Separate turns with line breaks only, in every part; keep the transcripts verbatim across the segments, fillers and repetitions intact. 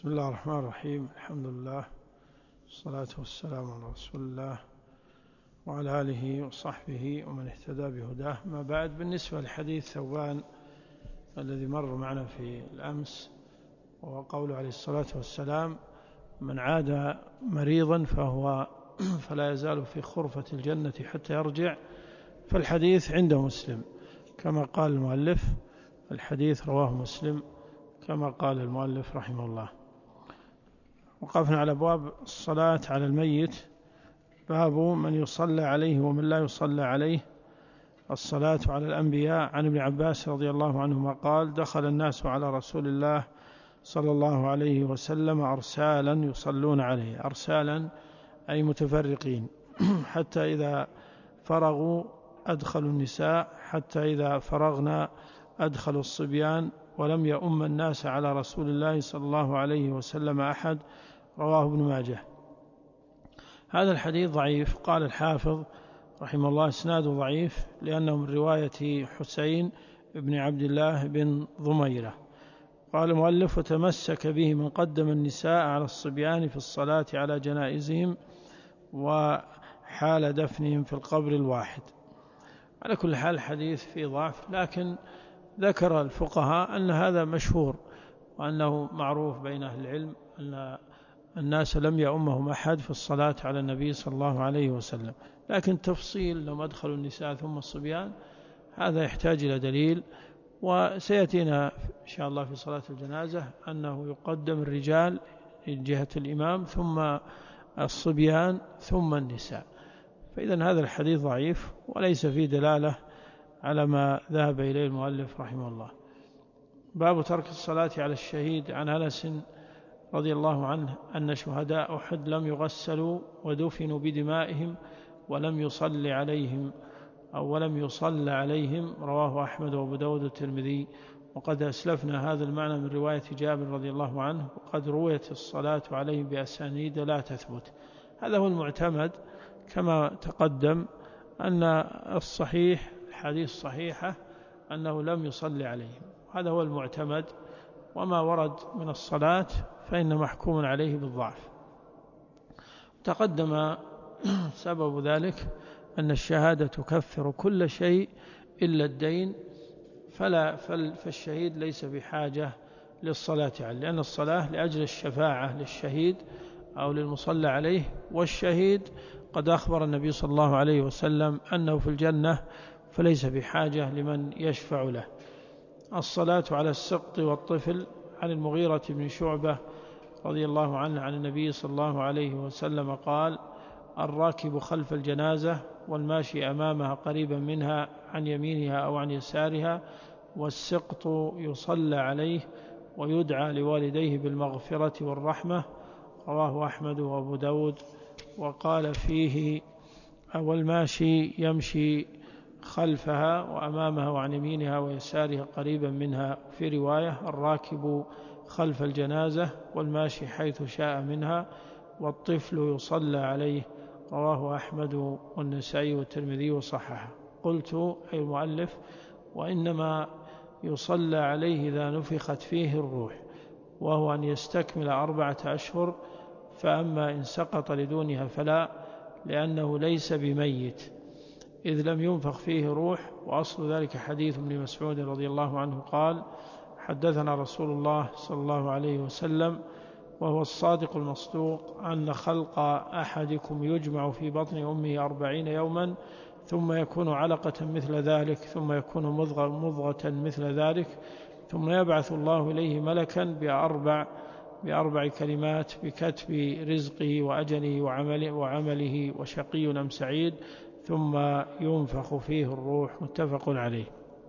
بسم الله الرحمن الرحيم. الحمد لله والصلاة والسلام على رسول الله وعلى آله وصحبه ومن اهتدى بهداه. ما بعد، بالنسبة لحديث ثوبان الذي مر معنا في الأمس، وهو قوله عليه الصلاة والسلام: من عاد مريضا فهو فلا يزال في خرفة الجنة حتى يرجع. فالحديث عند مسلم كما قال المؤلف، الحديث رواه مسلم كما قال المؤلف رحمه الله. وقفنا على أبواب الصلاة على الميت. باب من يصلى عليه ومن لا يصلى عليه. الصلاة على الأنبياء. عن ابن عباس رضي الله عنهما قال: دخل الناس على رسول الله صلى الله عليه وسلم أرسالا يصلون عليه. أرسالا أي متفرقين، حتى إذا فرغوا أدخلوا النساء، حتى إذا فرغنا أدخلوا الصبيان، ولم يؤم الناس على رسول الله صلى الله عليه وسلم أحد. رواه ابن ماجه. هذا الحديث ضعيف. قال الحافظ رحمه الله: اسناده ضعيف لأنه من رواية حسين بن عبد الله بن ضميرة. قال المؤلف: وتمسك به من قدم النساء على الصبيان في الصلاة على جنائزهم وحال دفنهم في القبر الواحد. على كل حال الحديث فيه ضعف، لكن ذكر الفقهاء أن هذا مشهور، وأنه معروف بين أهل العلم أن الناس لم يؤمهم أحد في الصلاة على النبي صلى الله عليه وسلم. لكن تفصيل لما أدخلوا النساء ثم الصبيان هذا يحتاج إلى دليل، وسيأتينا إن شاء الله في صلاة الجنازة أنه يقدم الرجال من جهة الإمام، ثم الصبيان، ثم النساء. فإذا هذا الحديث ضعيف وليس فيه دلالة على ما ذهب إليه المؤلف رحمه الله. باب ترك الصلاة على الشهيد. عن أنس رضي الله عنه أن شهداء أحد لم يغسلوا ودفنوا بدمائهم ولم يصلي عليهم أو ولم يصلى عليهم. رواه أحمد وأبو داود والترمذي. وقد أسلفنا هذا المعنى من رواية جابر رضي الله عنه، وقد رويت الصلاة عليهم بأسانيد لا تثبت. هذا هو المعتمد كما تقدم، أن الصحيح الحديث صحيحة أنه لم يصلي عليهم، هذا هو المعتمد. وما ورد من الصلاة فإن محكوم عليه بالضعف. تقدم سبب ذلك أن الشهادة تكفر كل شيء إلا الدين، فلا فالشهيد ليس بحاجة للصلاة عليه، لأن الصلاة لأجل الشفاعة للشهيد أو للمصلى عليه، والشهيد قد أخبر النبي صلى الله عليه وسلم أنه في الجنة، فليس بحاجة لمن يشفع له. الصلاة على السقط والطفل. عن المغيرة بن شعبة رضي الله عنه عن النبي صلى الله عليه وسلم قال: الراكب خلف الجنازة والماشي أمامها قريبا منها عن يمينها أو عن يسارها، والسقط يصلى عليه ويدعى لوالديه بالمغفرة والرحمة. رواه أحمد وأبو داود. وقال فيه: والماشي يمشي خلفها وأمامها وعن يمينها ويسارها قريبا منها. في رواية: الراكب خلف الجنازة والماشي حيث شاء منها، والطفل يصلى عليه. رواه أحمد والنسائي والترمذي وصححه. قلت أي المؤلف: وإنما يصلى عليه إذا نفخت فيه الروح، وهو أن يستكمل أربعة أشهر، فأما إن سقط لدونها فلا، لأنه ليس بميت إذ لم ينفخ فيه روح. وأصل ذلك حديث ابن مسعود رضي الله عنه قال: حدثنا رسول الله صلى الله عليه وسلم وهو الصادق المصدوق أن خلق أحدكم يجمع في بطن أمه أربعين يوما، ثم يكون علقة مثل ذلك، ثم يكون مضغة, مضغة مثل ذلك، ثم يبعث الله إليه ملكا بأربع بأربع كلمات بكتب رزقه وأجله وعمله, وعمله وشقي أم سعيد، ثم ينفخ فيه الروح. متفق عليه.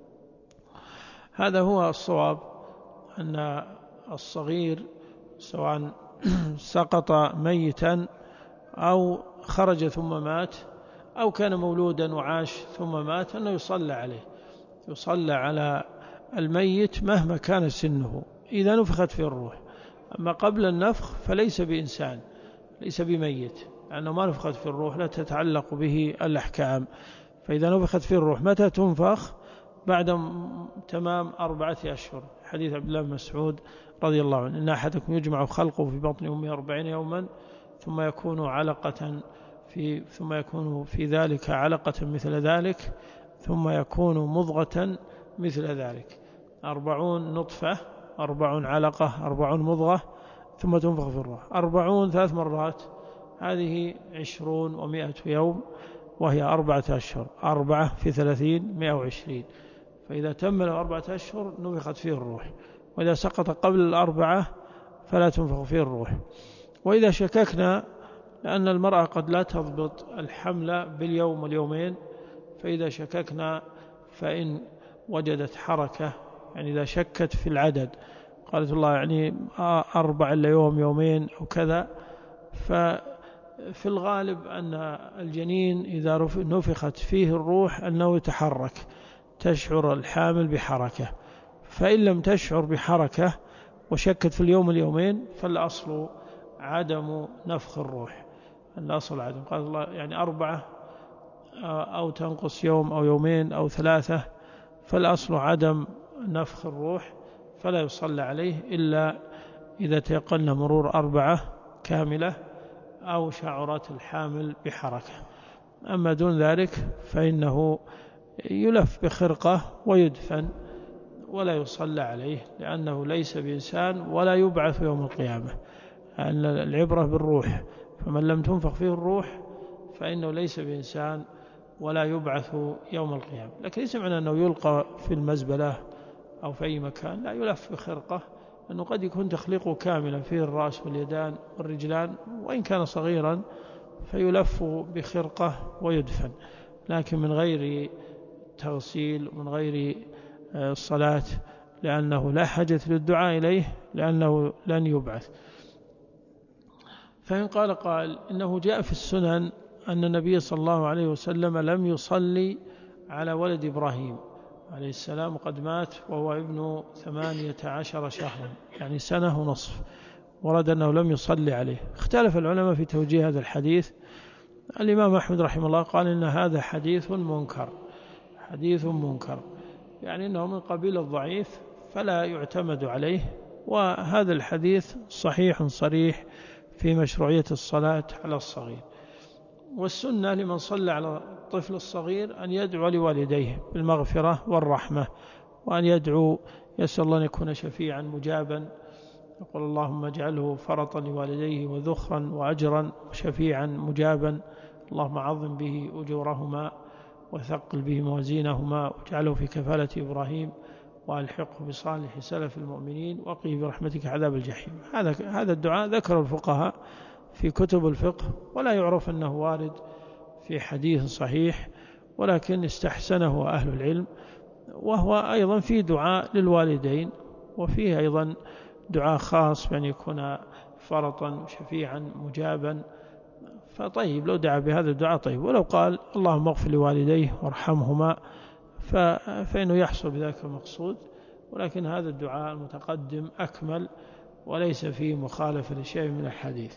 هذا هو الصواب، أن الصغير سواء سقط ميتا أو خرج ثم مات أو كان مولودا وعاش ثم مات، أنه يصلى عليه، يصلى على الميت مهما كان سنه إذا نفخت فيه الروح. أما قبل النفخ فليس بإنسان، ليس بميت، لأنه ما نفخت في الروح لا تتعلق به الأحكام. فإذا نفخت في الروح متى تنفخ؟ بعد تمام أربعة أشهر، حديث عبد الله بن مسعود رضي الله عنه إن أحدكم يجمع خلقه في بطن أمه أربعين يوما ثم يكون علقة في ثم يكون في ذلك علقة مثل ذلك ثم يكون مضغة مثل ذلك، أربعون نطفة، أربعون علقة، أربعون مضغة، ثم تنفخ في الروح، أربعون ثلاث مرات، هذه عشرون ومائة يوم، وهي أربعة أشهر، أربعة في ثلاثين مائة وعشرين، فإذا تم له أربعة أشهر نفخت فيه الروح، وإذا سقط قبل الأربعة فلا تنفخ فيه الروح. وإذا شككنا لأن المرأة قد لا تضبط الحمل باليوم واليومين، فإذا شككنا فإن وجدت حركة، يعني إذا شكت في العدد قالت الله يعني أربع إلا يوم يومين أو كذا، ففي الغالب أن الجنين إذا نفخت فيه الروح أنه يتحرك، تشعر الحامل بحركة، فإن لم تشعر بحركة وشكت في اليوم اليومين فالأصل عدم نفخ الروح، الأصل عدم، قال الله يعني أربعة أو تنقص يوم أو يومين أو ثلاثة، فالأصل عدم نفخ الروح، فلا يصلى عليه إلا إذا تيقن مرور أربعة كاملة أو شعرت الحامل بحركة. أما دون ذلك فإنه يلف بخرقة ويدفن ولا يصلى عليه، لأنه ليس بإنسان ولا يبعث يوم القيامة، أن العبرة بالروح، فمن لم تنفخ فيه الروح فإنه ليس بإنسان ولا يبعث يوم القيامة. لكن ليس معنى أنه يلقى في المزبلة أو في أي مكان، لا، يلف بخرقة، أنه قد يكون تخليقه كاملا فيه الرأس واليدان والرجلان، وإن كان صغيرا فيلف بخرقة ويدفن، لكن من غير تغسيل ومن غير الصلاة، لأنه لا حاجة للدعاء إليه، لأنه لن يبعث. فإن قال قال إنه جاء في السنن أن النبي صلى الله عليه وسلم لم يصلي على ولد إبراهيم عليه السلام، وقد مات وهو ابن ثمانية عشر شهرا، يعني سنة ونصف، ورد أنه لم يصلي عليه. اختلف العلماء في توجيه هذا الحديث. الإمام أحمد رحمه الله قال إن هذا حديث منكر، حديث منكر، يعني أنه من قبيل الضعيف فلا يعتمد عليه، وهذا الحديث صحيح صريح في مشروعية الصلاة على الصغير. والسنة لمن صلى على الطفل الصغير أن يدعو لوالديه بالمغفرة والرحمة، وأن يدعو يسأل الله أن يكون شفيعا مجابا، يقول اللهم اجعله فرطا لوالديه وذخرا وأجرا وشفيعا مجابا، اللهم عظم به أجورهما وثقل به موازينهما، واجعله في كفالة إبراهيم وألحقه بصالح سلف المؤمنين وقه برحمتك عذاب الجحيم. هذا هذا الدعاء ذكر الفقهاء في كتب الفقه، ولا يعرف أنه وارد في حديث صحيح، ولكن استحسنه أهل العلم. وهو أيضا في دعاء للوالدين، وفيه أيضا دعاء خاص بأن يكون فرطا شفيعا مجابا، فطيب لو دعا بهذا الدعاء طيب، ولو قال اللهم اغفر لوالديه وارحمهما فإنه يحصل بذلك المقصود، ولكن هذا الدعاء المتقدم أكمل وليس فيه مخالفة لشيء من الحديث.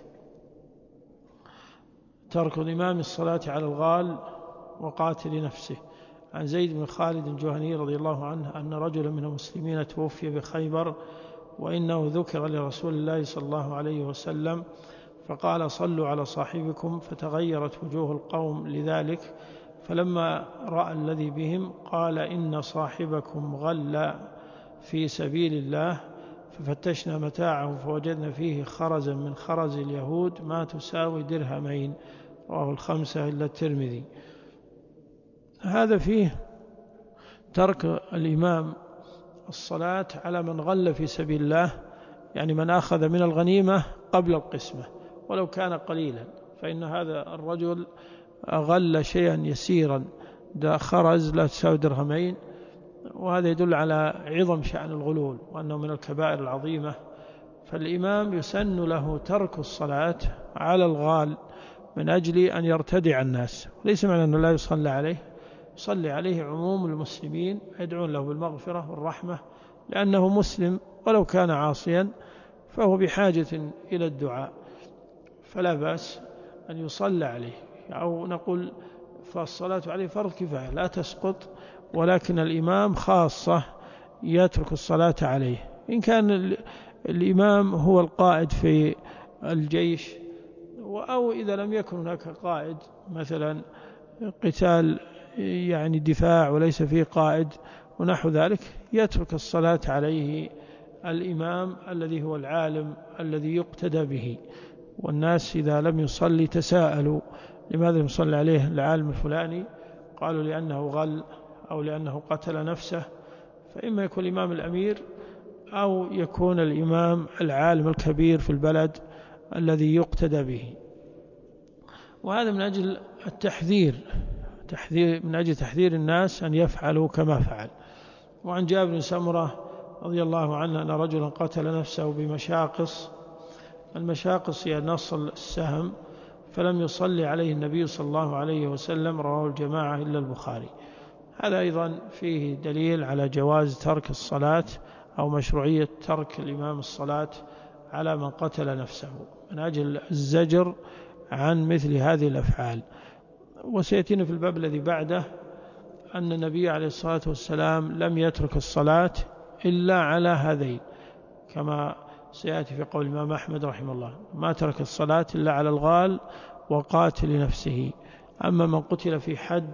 ترك الإمام الصلاة على الغال وقاتل نفسه. عن زيد بن خالد الجهني رضي الله عنه أن رجلا من المسلمين توفي بخيبر، وإنه ذكر لرسول الله صلى الله عليه وسلم فقال صلوا على صاحبكم، فتغيرت وجوه القوم لذلك، فلما رأى الذي بهم قال إن صاحبكم غل في سبيل الله، ففتشنا متاعه فوجدنا فيه خرزا من خرز اليهود ما تساوي درهمين، رواه الخمسة إلا الترمذي. هذا فيه ترك الإمام الصلاة على من غل في سبيل الله، يعني من أخذ من الغنيمة قبل القسمة ولو كان قليلا، فإن هذا الرجل غل شيئا يسيرا، ده خرز لا تساوي درهمين، وهذا يدل على عظم شأن الغلول وأنه من الكبائر العظيمة. فالإمام يسن له ترك الصلاة على الغال من أجل أن يرتدع الناس، ليس معنى أنه لا يصلى عليه، يصلي عليه عموم المسلمين، يدعون له بالمغفرة والرحمة، لأنه مسلم ولو كان عاصيا فهو بحاجة إلى الدعاء، فلا بأس أن يصلى عليه. أو نقول فالصلاة عليه فرض كفاية لا تسقط، ولكن الإمام خاصة يترك الصلاة عليه. إن كان الإمام هو القائد في الجيش، أو إذا لم يكن هناك قائد، مثلا قتال يعني دفاع وليس فيه قائد ونحو ذلك، يترك الصلاة عليه الإمام الذي هو العالم الذي يقتدى به. والناس إذا لم يصلي تساءلوا لماذا يصلي عليه العالم الفلاني، قالوا لأنه غل أو لأنه قتل نفسه. فإما يكون الإمام الأمير أو يكون الإمام العالم الكبير في البلد الذي يقتدى به. وهذا من أجل التحذير تحذير من أجل تحذير الناس أن يفعلوا كما فعل. وعن جابر بن سمرة رضي الله عنه أن رجلا قتل نفسه بمشاقص. المشاقص هي نص السهم، فلم يصلي عليه النبي صلى الله عليه وسلم، رواه الجماعة إلا البخاري. هذا أيضا فيه دليل على جواز ترك الصلاة أو مشروعية ترك الإمام الصلاة على من قتل نفسه من أجل الزجر عن مثل هذه الأفعال. وسيأتينا في الباب الذي بعده أن النبي عليه الصلاة والسلام لم يترك الصلاة إلا على هذين، كما سيأتي في قول الإمام أحمد رحمه الله، ما ترك الصلاة إلا على الغال وقاتل نفسه. أما من قتل في حد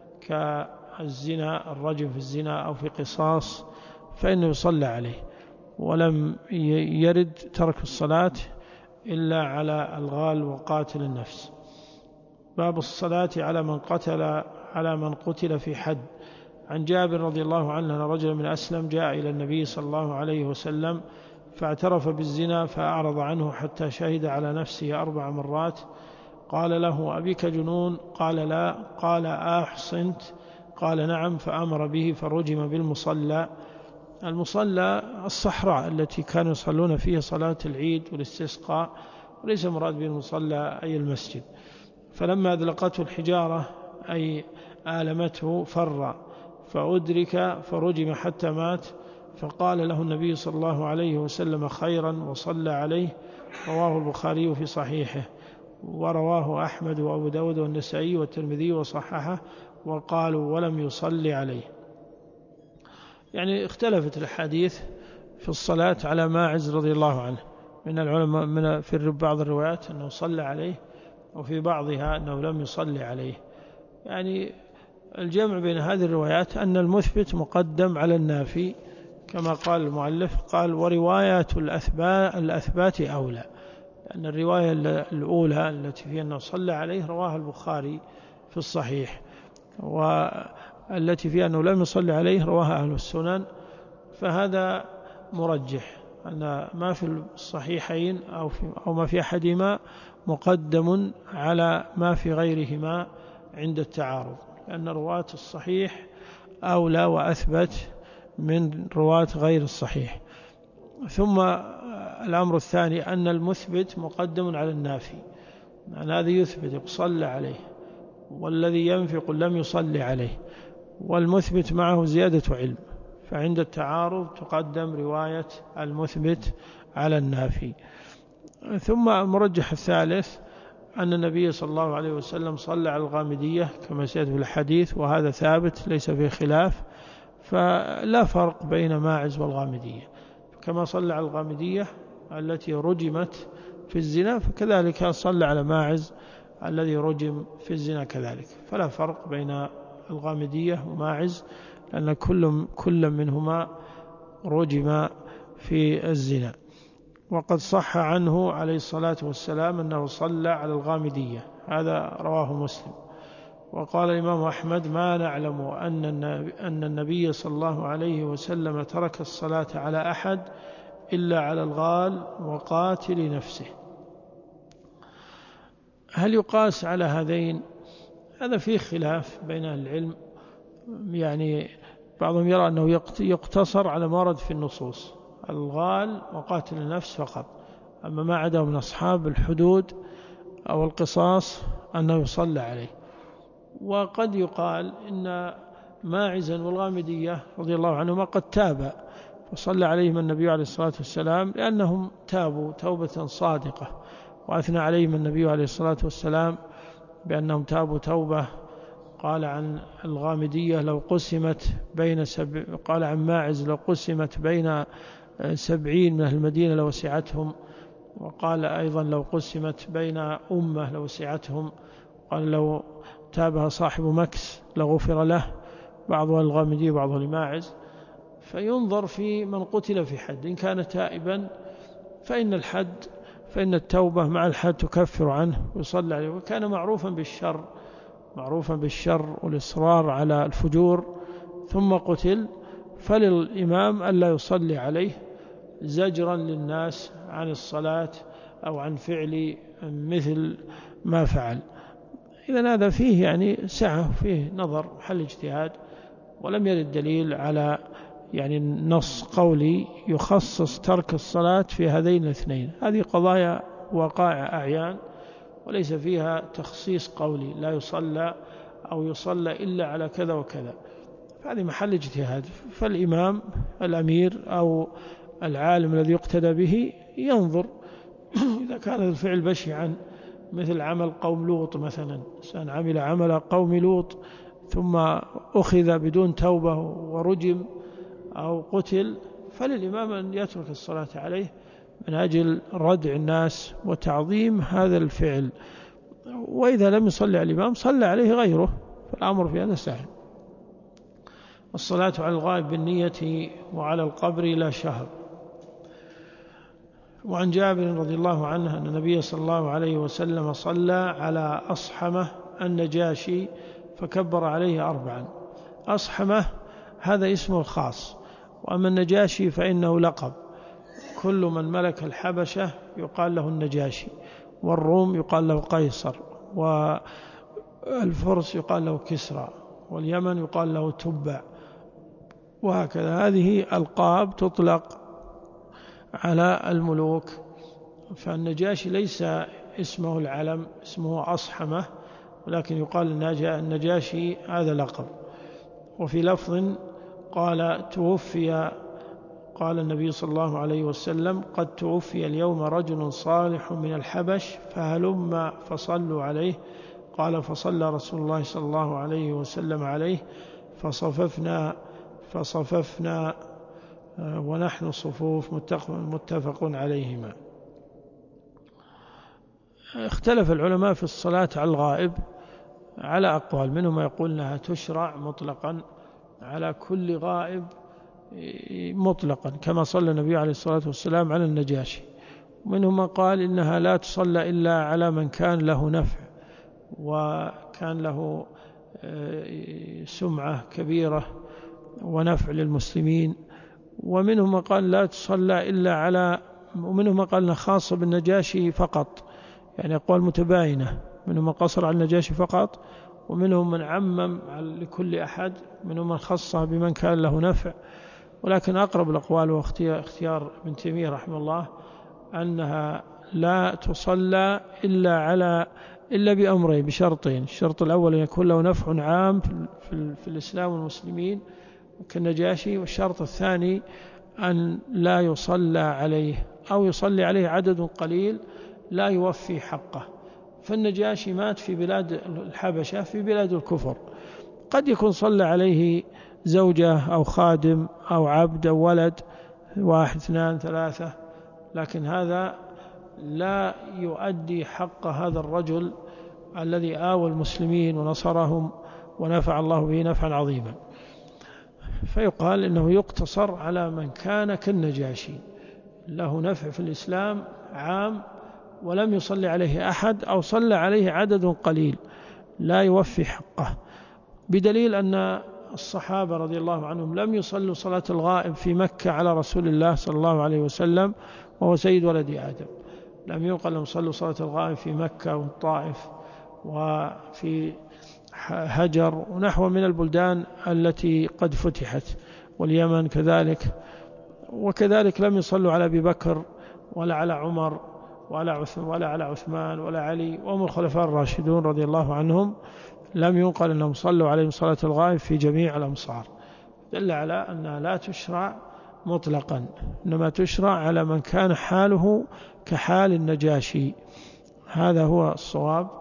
كالزنا، الرجم في الزنا أو في قصاص، فإنه يصلى عليه. ولم يرد ترك الصلاة إلا على الغال وقاتل النفس. باب الصلاة على من قتل على من قتل في حد. عن جابر رضي الله عنه أن رجلا من أسلم جاء إلى النبي صلى الله عليه وسلم فاعترف بالزنا فأعرض عنه حتى شهد على نفسه أربع مرات. قال له أبيك جنون؟ قال لا. قال أحصنت؟ قال نعم. فأمر به فرجم بالمصلى. المصلى الصحراء التي كانوا يصلون فيها صلاة العيد والاستسقاء، وليس مراد به المصلى أي المسجد. فلما أذلقته الحجارة أي آلمته فر فأدرك فرجم حتى مات. فقال له النبي صلى الله عليه وسلم خيرا وصلى عليه. رواه البخاري في صحيحه، ورواه أحمد وأبو داود والنسائي والترمذي وصححه، وقالوا ولم يصلي عليه. يعني اختلفت الحديث في الصلاة على ماعز رضي الله عنه من العلماء، من في بعض الروايات أنه صلى عليه، وفي بعضها أنه لم يصلي عليه. يعني الجمع بين هذه الروايات أن المثبت مقدم على النافي، كما قال المؤلف، قال ورواية الأثبات أولى، لأن الرواية الأولى التي فيها أنه صلى عليه رواها البخاري في الصحيح، والتي فيها أنه لم يصلي عليه رواها أهل السنن. فهذا مرجح أن ما في الصحيحين أو, في أو ما في أحدهما مقدم على ما في غيرهما عند التعارض، لأن رواة الصحيح أولى وأثبت من رواة غير الصحيح. ثم الأمر الثاني أن المثبت مقدم على النافي، يعني هذا يثبت يصلى عليه، والذي ينفق لم يصلي عليه، والمثبت معه زيادة علم، فعند التعارض تقدم رواية المثبت على النافي. ثم المرجح الثالث أن النبي صلى الله عليه وسلم صلى على الغامدية كما سيأتي في الحديث، وهذا ثابت ليس فيه خلاف، فلا فرق بين ماعز والغامدية. كما صلى على الغامدية التي رجمت في الزنا، فكذلك صلى على ماعز الذي رجم في الزنا كذلك، فلا فرق بين الغامدية وماعز، لأن كل كل منهما رجم في الزنا. وقد صح عنه عليه الصلاة والسلام أنه صلى على الغامدية، هذا رواه مسلم. وقال الإمام أحمد ما نعلم أن النبي, أن النبي صلى الله عليه وسلم ترك الصلاة على أحد إلا على الغال وقاتل نفسه. هل يقاس على هذين؟ هذا فيه خلاف بين العلم، يعني بعضهم يرى أنه يقتصر على ما ورد في النصوص، الغال وقاتل النفس فقط، أما ما عدا من أصحاب الحدود أو القصاص أنه يصلى عليه. وقد يقال إن ماعزا والغامدية رضي الله عنهما قد تابا وصلى عليهم النبي عليه الصلاة والسلام لأنهم تابوا توبة صادقة، وأثنى عليهم النبي عليه الصلاة والسلام بأنهم تابوا توبة قال عن الغامدية لو قسمت بين سبع قال عن ماعز لو قسمت بين سبعين من أهل المدينة لوسعتهم. وقال أيضا لو قسمت بين أمة لوسعتهم. قال لو تابها صاحب مكس لغفر له، بعضها الغامدي وبعضها لماعز. فينظر في من قتل في حد، إن كان تائبا فإن الحد فإن التوبة مع الحد تكفر عنه ويصلى عليه. وكان معروفا بالشر معروفا بالشر والإصرار على الفجور ثم قتل، فللإمام ألا يصلي عليه زجرا للناس عن الصلاة أو عن فعل مثل ما فعل. إذن هذا فيه يعني سعة، فيه نظر محل اجتهاد، ولم يرد دليل على يعني نص قولي يخصص ترك الصلاة في هذين الاثنين. هذه قضايا وقائع أعيان وليس فيها تخصيص قولي لا يصلى أو يصلى إلا على كذا وكذا، هذه محل اجتهاد. فالإمام الأمير أو العالم الذي يقتدى به ينظر إذا كان الفعل بشعا مثل عمل قوم لوط مثلا، إنسان عمل عمل قوم لوط ثم أخذ بدون توبة ورجم أو قتل، فللإمام أن يترك الصلاة عليه من أجل ردع الناس وتعظيم هذا الفعل. وإذا لم يصلي على الإمام صلى عليه غيره، فالأمر في هذا سهل. الصلاة على الغائب بالنية وعلى القبر لا شهر. وعن جابر رضي الله عنه أن النبي صلى الله عليه وسلم صلى على أصحمة النجاشي فكبر عليه أربعا. أصحمة هذا اسمه الخاص، وأما النجاشي فإنه لقب. كل من ملك الحبشة يقال له النجاشي، والروم يقال له قيصر، والفرس يقال له كسرى، واليمن يقال له تبع، وهكذا. هذه ألقاب تطلق على الملوك. فالنجاشي ليس اسمه العلم، اسمه أصحمة، ولكن يقال النجاشي هذا لقب. وفي لفظ قال توفي قال النبي صلى الله عليه وسلم قد توفي اليوم رجل صالح من الحبش فهلم فصلوا عليه. قال فصلى رسول الله صلى الله عليه وسلم عليه فصففنا فصففنا ونحن صفوف متفق عليهما. اختلف العلماء في الصلاة على الغائب على أقوال، منهم يقول أنها تشرع مطلقا على كل غائب مطلقا كما صلى النبي عليه الصلاة والسلام على النجاشي، ومنهم من قال إنها لا تصلى إلا على من كان له نفع وكان له سمعة كبيرة ونفع للمسلمين، ومنهم من قال لا تصلى إلا على ومنهم من قال خاصة بالنجاشي فقط، يعني أقوال متباينة، منهم من قصر على النجاشي فقط، ومنهم من عمم لكل أحد، منهم من خصها بمن كان له نفع. ولكن أقرب الأقوال واختيار ابن تيمية رحمه الله أنها لا تصلى إلا على إلا بأمرين بشرطين. الشرط الأول أن يكون له نفع عام في, في الإسلام والمسلمين كالنجاشي، والشرط الثاني أن لا يصلى عليه أو يصلي عليه عدد قليل لا يوفي حقه. فالنجاشي مات في بلاد الحبشة في بلاد الكفر، قد يكون صلى عليه زوجة أو خادم أو عبد أو ولد واحد اثنان ثلاثة، لكن هذا لا يؤدي حق هذا الرجل الذي آوى المسلمين ونصرهم ونفع الله به نفعا عظيما. فيقال إنه يقتصر على من كان كالنجاشي له نفع في الإسلام عام ولم يصلي عليه أحد أو صلى عليه عدد قليل لا يوفي حقه، بدليل أن الصحابة رضي الله عنهم لم يصلوا صلاة الغائب في مكة على رسول الله صلى الله عليه وسلم وهو سيد ولد آدم، لم يقل لهم صلوا صلاة الغائب في مكة والطائف وفي هجر ونحو من البلدان التي قد فتحت، واليمن كذلك. وكذلك لم يصلوا على أبي بكر ولا على عمر ولا ولا على عثمان ولا علي وهم الخلفاء الراشدون رضي الله عنهم، لم ينقل أنهم صلوا عليهم صلاة الغائب في جميع الأمصار، دل على أنها لا تشرع مطلقا، إنما تشرع على من كان حاله كحال النجاشي. هذا هو الصواب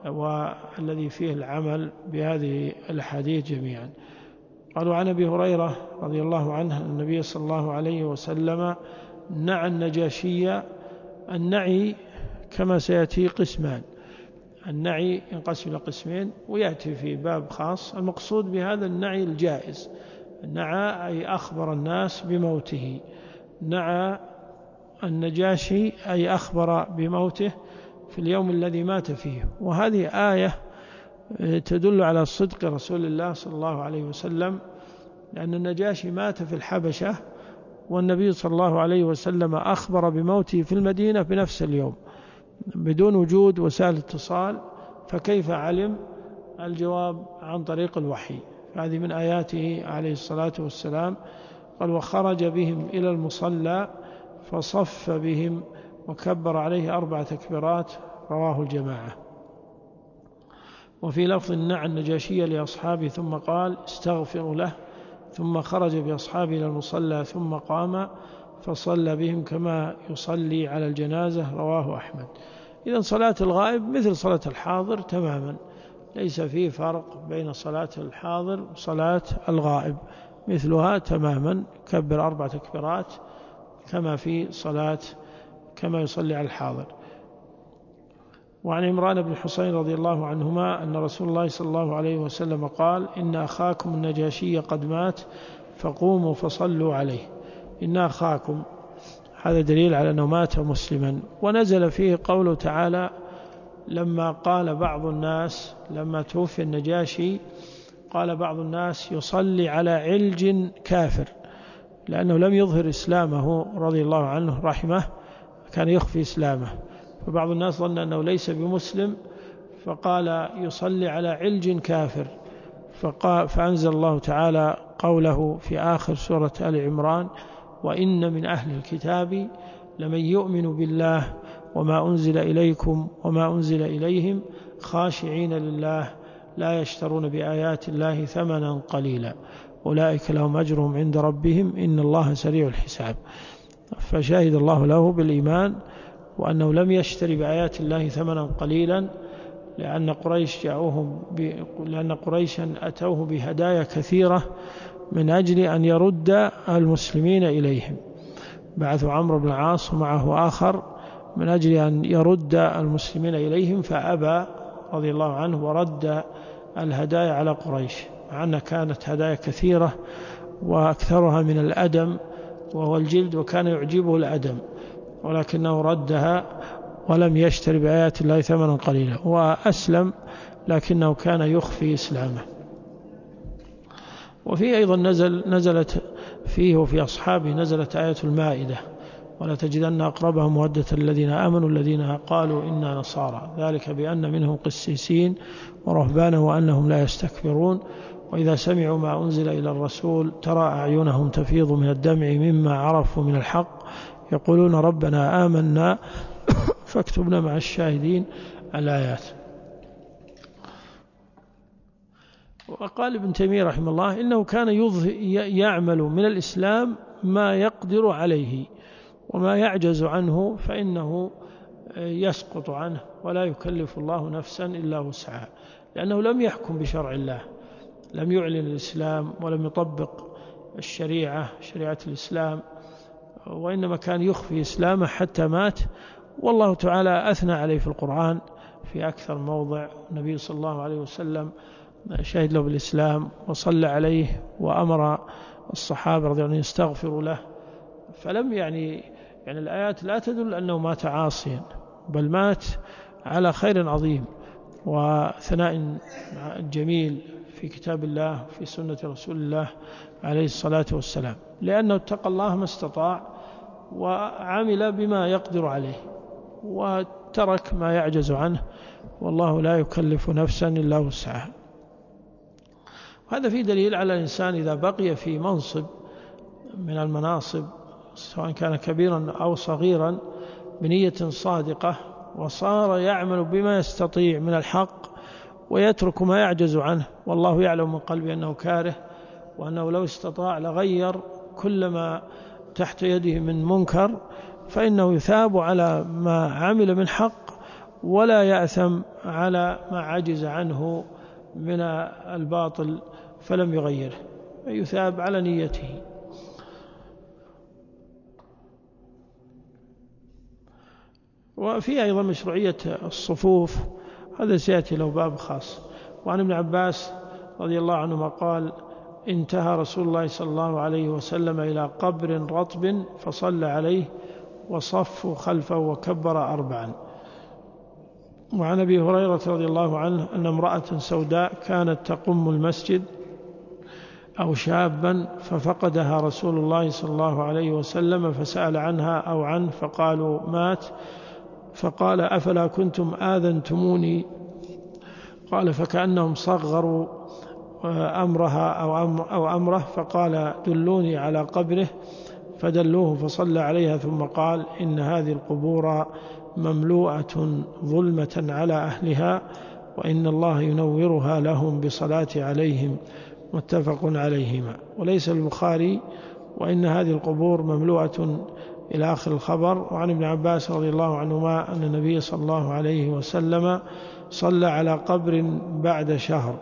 والذي فيه العمل بهذه الأحاديث جميعا. قالوا عن أبي هريرة رضي الله عنه أن النبي صلى الله عليه وسلم نعى النجاشي. النعي كما سيأتي قسمان، النعي ينقسم إلى قسمين ويأتي في باب خاص. المقصود بهذا النعي الجائز، نعى أي أخبر الناس بموته، نعى النجاشي أي أخبر بموته في اليوم الذي مات فيه. وهذه آية تدل على صدق رسول الله صلى الله عليه وسلم، لأن النجاشي مات في الحبشة والنبي صلى الله عليه وسلم أخبر بموته في المدينة بنفس اليوم بدون وجود وسائل اتصال، فكيف علم؟ الجواب عن طريق الوحي. هذه من آياته عليه الصلاة والسلام. قال وخرج بهم إلى المصلى فصف بهم وكبر عليه أربع تكبيرات، رواه الجماعة. وفي لفظ نعى النجاشي لأصحابه ثم قال استغفروا له، ثم خرج بأصحابه إلى المصلى ثم قام فصلى بهم كما يصلي على الجنازة، رواه أحمد. إذن صلاة الغائب مثل صلاة الحاضر تماما، ليس فيه فرق بين صلاة الحاضر وصلاة الغائب، مثلها تماما، كبر أربع تكبيرات كما في صلاة كما يصلي على الحاضر. وعن عمران بن حسين رضي الله عنهما أن رسول الله صلى الله عليه وسلم قال إن أخاكم النجاشي قد مات فقوموا فصلوا عليه. إن أخاكم، هذا دليل على أنه مات مسلما. ونزل فيه قوله تعالى لما قال بعض الناس لما توفي النجاشي قال بعض الناس يصلي على علج كافر، لأنه لم يظهر إسلامه رضي الله عنه رحمه، كان يخفي إسلامه، فبعض الناس ظن أنه ليس بمسلم فقال يصلي على علج كافر، فأنزل الله تعالى قوله في آخر سورة آل عمران وإن من أهل الكتاب لمن يؤمن بالله وما أنزل إليكم وما أنزل إليهم خاشعين لله لا يشترون بآيات الله ثمنا قليلا أولئك لهم أجرهم عند ربهم إن الله سريع الحساب. فشهد الله له بالإيمان وأنه لم يشتري بآيات الله ثمنا قليلا، لأن قريش جاءوهم ب... لأن قريشا أتوه بهدايا كثيرة من أجل أن يرد المسلمين إليهم. بعثوا عمرو بن العاص ومعه آخر من أجل أن يرد المسلمين إليهم، فأبى رضي الله عنه ورد الهدايا على قريش، مع أنها كانت هدايا كثيرة وأكثرها من الأدم وهو الجلد، وكان يعجبه الأدم، ولكنه ردها ولم يشتري بآيات الله ثمنا قليلا، وأسلم لكنه كان يخفي إسلامه. وفي أيضا نزل نزلت فيه وفي أصحابه نزلت آية المائدة ولا تجدن أقربهم مودة الذين آمنوا الذين قالوا إنا نصارى ذلك بأن منهم قسيسين ورهبانا وأنهم لا يستكبرون وإذا سمعوا ما أنزل إلى الرسول ترى أعينهم تفيض من الدمع مما عرفوا من الحق يقولون ربنا آمنا فاكتبنا مع الشاهدين. الآيات. وقال ابن تيمية رحمه الله إنه كان يعمل من الإسلام ما يقدر عليه وما يعجز عنه فإنه يسقط عنه ولا يكلف الله نفسا إلا وسعها، لأنه لم يحكم بشرع الله، لم يعلن الإسلام ولم يطبق الشريعة شريعة الإسلام، وإنما كان يخفي إسلامه حتى مات. والله تعالى أثنى عليه في القرآن في أكثر موضع. النبي صلى الله عليه وسلم شهد له بالإسلام وصلى عليه وأمر الصحابة رضي الله عنهم يستغفروا له، فلم يعني يعني الآيات لا تدل أنه مات عاصيا، بل مات على خير عظيم وثناء جميل في كتاب الله في سنة رسول الله عليه الصلاة والسلام، لأنه اتقى الله ما استطاع وعمل بما يقدر عليه وترك ما يعجز عنه، والله لا يكلف نفسا إلا وسعها. هذا فيه دليل على الإنسان إذا بقي في منصب من المناصب سواء كان كبيرا أو صغيرا بنية صادقة وصار يعمل بما يستطيع من الحق ويترك ما يعجز عنه، والله يعلم من قلبه أنه كاره وأنه لو استطاع لغير كل ما تحت يده من منكر، فإنه يثاب على ما عمل من حق ولا يأثم على ما عجز عنه من الباطل فلم يغيره، يثاب على نيته. وفي أيضا مشروعية الصفوف، هذا سيأتي له باب خاص. وعن ابن عباس رضي الله عنهما قال: انتهى رسول الله صلى الله عليه وسلم إلى قبر رطب فصلى عليه وصفوا خلفه وكبر أربعا. وعن أبي هريرة رضي الله عنه أن امرأة سوداء كانت تقم المسجد أو شابا ففقدها رسول الله صلى الله عليه وسلم فسأل عنها أو عنه فقالوا مات، فقال: أفلا كنتم آذنتموني؟ قال: فكأنهم صغروا أمرها أو أمره، فقال: دلوني على قبره، فدلوه فصلى عليها، ثم قال: إن هذه القبور مملوءة ظلمة على أهلها، وإن الله ينورها لهم بصلاة عليهم، متفق عليهما. وليس البخاري وإن هذه القبور مملوءة إلى آخر الخبر. وعن ابن عباس رضي الله عنهما أن النبي صلى الله عليه وسلم صلى على قبر بعد شهر.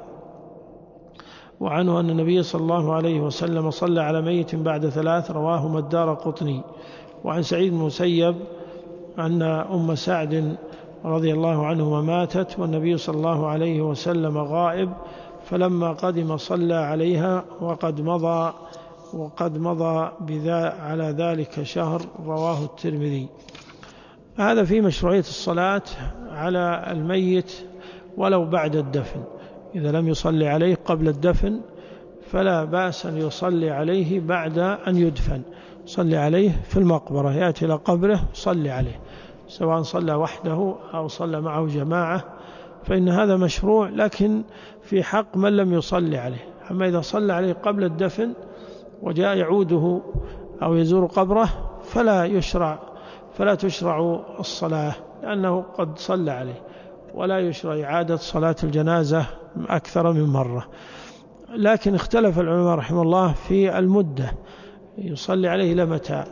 وعنه أن النبي صلى الله عليه وسلم صلى على ميت بعد ثلاث، رواهما الدارقطني. وعن سعيد بن المسيب أن أم سعد رضي الله عنهما ماتت والنبي صلى الله عليه وسلم غائب، فلما قدم صلى عليها وقد مضى وقد مضى بذا على ذلك شهر، رواه الترمذي. هذا في مشروعية الصلاة على الميت ولو بعد الدفن، إذا لم يصلي عليه قبل الدفن فلا بأس أن يصلي عليه بعد أن يدفن. صلي عليه في المقبرة، يأتي إلى قبره صلي عليه، سواء صلى وحده أو صلى معه جماعة، فإن هذا مشروع، لكن في حق من لم يصلي عليه. أما إذا صلى عليه قبل الدفن وجاء يعوده أو يزور قبره فلا يشرع فلا تشرع الصلاة، لأنه قد صلى عليه، ولا يشرع إعادة صلاة الجنازة أكثر من مرة. لكن اختلف العلماء رحمه الله في المدة، يصلي عليه إلى متى؟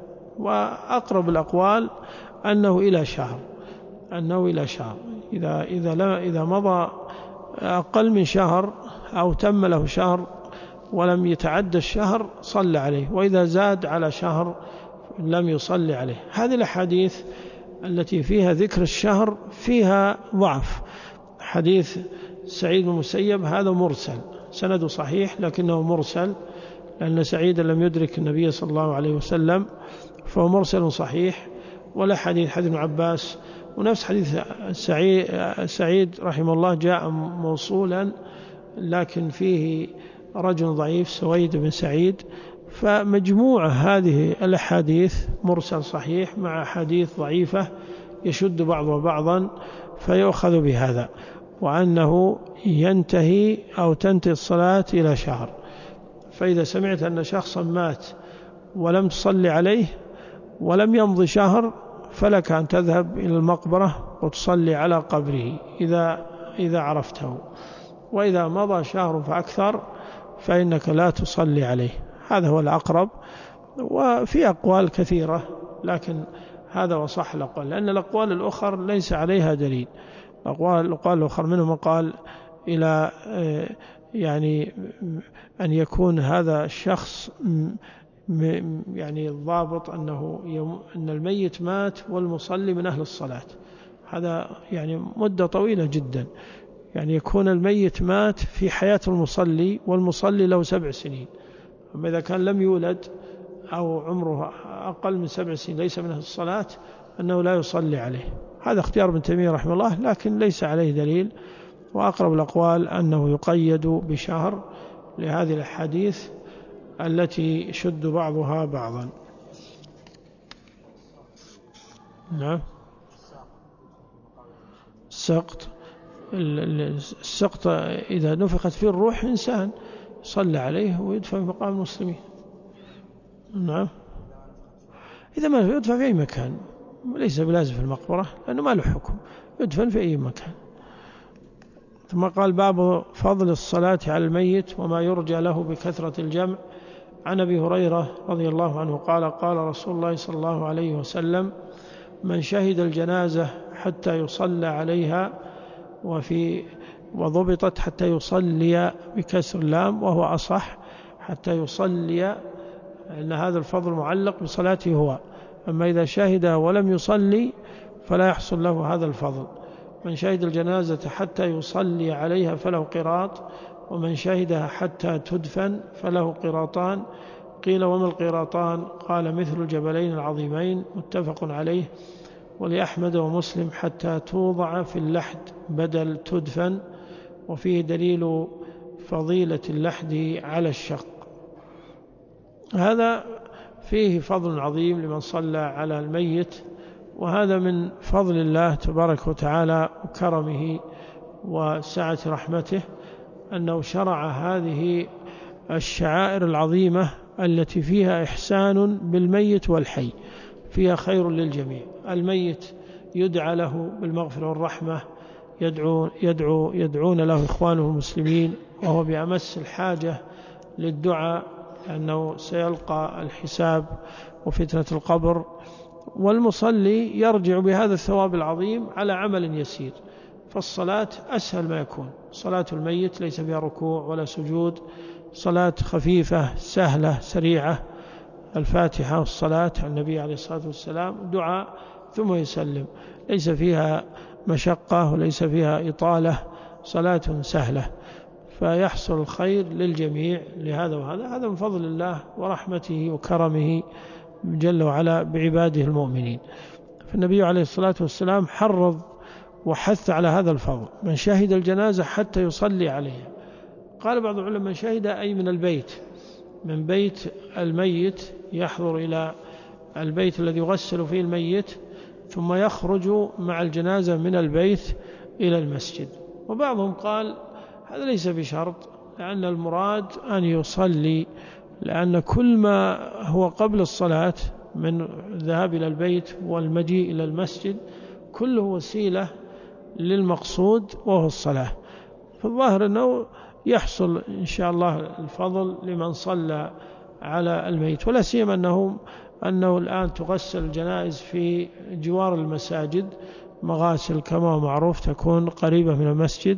وأقرب الأقوال أنه إلى شهر أنه إلى شهر إذا إذا لا إذا مضى أقل من شهر أو تم له شهر ولم يتعدى الشهر صلى عليه، وإذا زاد على شهر لم يصلي عليه. هذه الأحاديث التي فيها ذكر الشهر فيها ضعف. حديث سعيد بن المسيب هذا مرسل، سنده صحيح لكنه مرسل، لأن سعيد لم يدرك النبي صلى الله عليه وسلم، فهو مرسل صحيح. ولا حديث حديث ابن عباس، ونفس حديث سعيد, سعيد رحمه الله جاء موصولا لكن فيه رجل ضعيف سويد بن سعيد، فمجموعة هذه الأحاديث مرسل صحيح مع أحاديث ضعيفة يشد بعضها بعضا، فيؤخذ بهذا، وأنه ينتهي أو تنتهي الصلاة إلى شهر. فإذا سمعت أن شخصا مات ولم تصلي عليه ولم يمضي شهر فلك أن تذهب إلى المقبرة وتصلي على قبره إذا إذا عرفته، وإذا مضى شهر فأكثر فإنك لا تصلي عليه. هذا هو الأقرب. وفي أقوال كثيرة لكن هذا وصح الأقوال، لأن الأقوال الأخر ليس عليها دليل. الأقوال الأقوال الأخر منهم قال إلى يعني أن يكون هذا الشخص يعني الضابط أنه أن الميت مات والمصلي من أهل الصلاة، هذا يعني مدة طويلة جدا، يعني يكون الميت مات في حياة المصلي والمصلي له سبع سنين. أما إذا كان لم يولد أو عمره أقل من سبع سنين ليس من أهل الصلاة أنه لا يصلي عليه. هذا اختيار ابن تيمية رحمه الله، لكن ليس عليه دليل. وأقرب الأقوال أنه يقيد بشهر لهذه الحديث التي يشد بعضها بعضا. نعم. السقط السقط إذا نفخت فيه الروح إنسان صلى عليه ويدفن في مقام المسلمين. نعم. إذا ما يدفن في أي مكان، ليس بلازم في المقبرة لأنه ما له حكم، يدفن في أي مكان. ثم قال: باب فضل الصلاة على الميت وما يرجى له بكثرة الجمع. عن أبي هريرة رضي الله عنه قال: قال رسول الله صلى الله عليه وسلم: من شهد الجنازة حتى يصلى عليها، وفي وضبطت حتى يصلي بكسر اللام، وهو أصح حتى يصلي، أن هذا الفضل معلق بصلاته هو. أما إذا شهد ولم يصلي فلا يحصل له هذا الفضل. من شهد الجنازة حتى يصلي عليها فله قراط، ومن شهدها حتى تدفن فله قراطان. قيل وما القراطان؟ قال مثل الجبلين العظيمين، متفق عليه. ولأحمد ومسلم حتى توضع في اللحد بدل تدفن، وفيه دليل فضيلة اللحد على الشق. هذا فيه فضل عظيم لمن صلى على الميت، وهذا من فضل الله تبارك وتعالى وكرمه وسعة رحمته، أنه شرع هذه الشعائر العظيمة التي فيها إحسان بالميت والحي، فيها خير للجميع. الميت يدعى له بالمغفرة والرحمة، يدعو يدعو يدعون له إخوانه المسلمين، وهو بأمس الحاجة للدعاء، أنه سيلقى الحساب وفتنة القبر. والمصلي يرجع بهذا الثواب العظيم على عمل يسير. فالصلاة أسهل ما يكون، صلاة الميت ليس فيها ركوع ولا سجود، صلاة خفيفة سهلة سريعة، الفاتحة والصلاة على النبي عليه الصلاة والسلام، دعاء ثم يسلم، ليس فيها مشقة وليس فيها إطالة، صلاة سهلة، فيحصل الخير للجميع لهذا وهذا. هذا من فضل الله ورحمته وكرمه جل وعلا بعباده المؤمنين. فالنبي عليه الصلاة والسلام حرض وحث على هذا الفضل. من شهد الجنازة حتى يصلي عليها، قال بعض العلماء من شهد أي من البيت، من بيت الميت، يحضر إلى البيت الذي يغسل فيه الميت، ثم يخرج مع الجنازة من البيت إلى المسجد. وبعضهم قال هذا ليس بشرط، لأن المراد أن يصلي، لأن كل ما هو قبل الصلاة من الذهاب إلى البيت والمجيء إلى المسجد كله وسيلة للمقصود وهو الصلاة. فالظاهر أنه يحصل إن شاء الله الفضل لمن صلى على الميت، ولا سيما أنه, أنه الآن تغسل الجنائز في جوار المساجد، مغاسل كما هو معروف تكون قريبة من المسجد،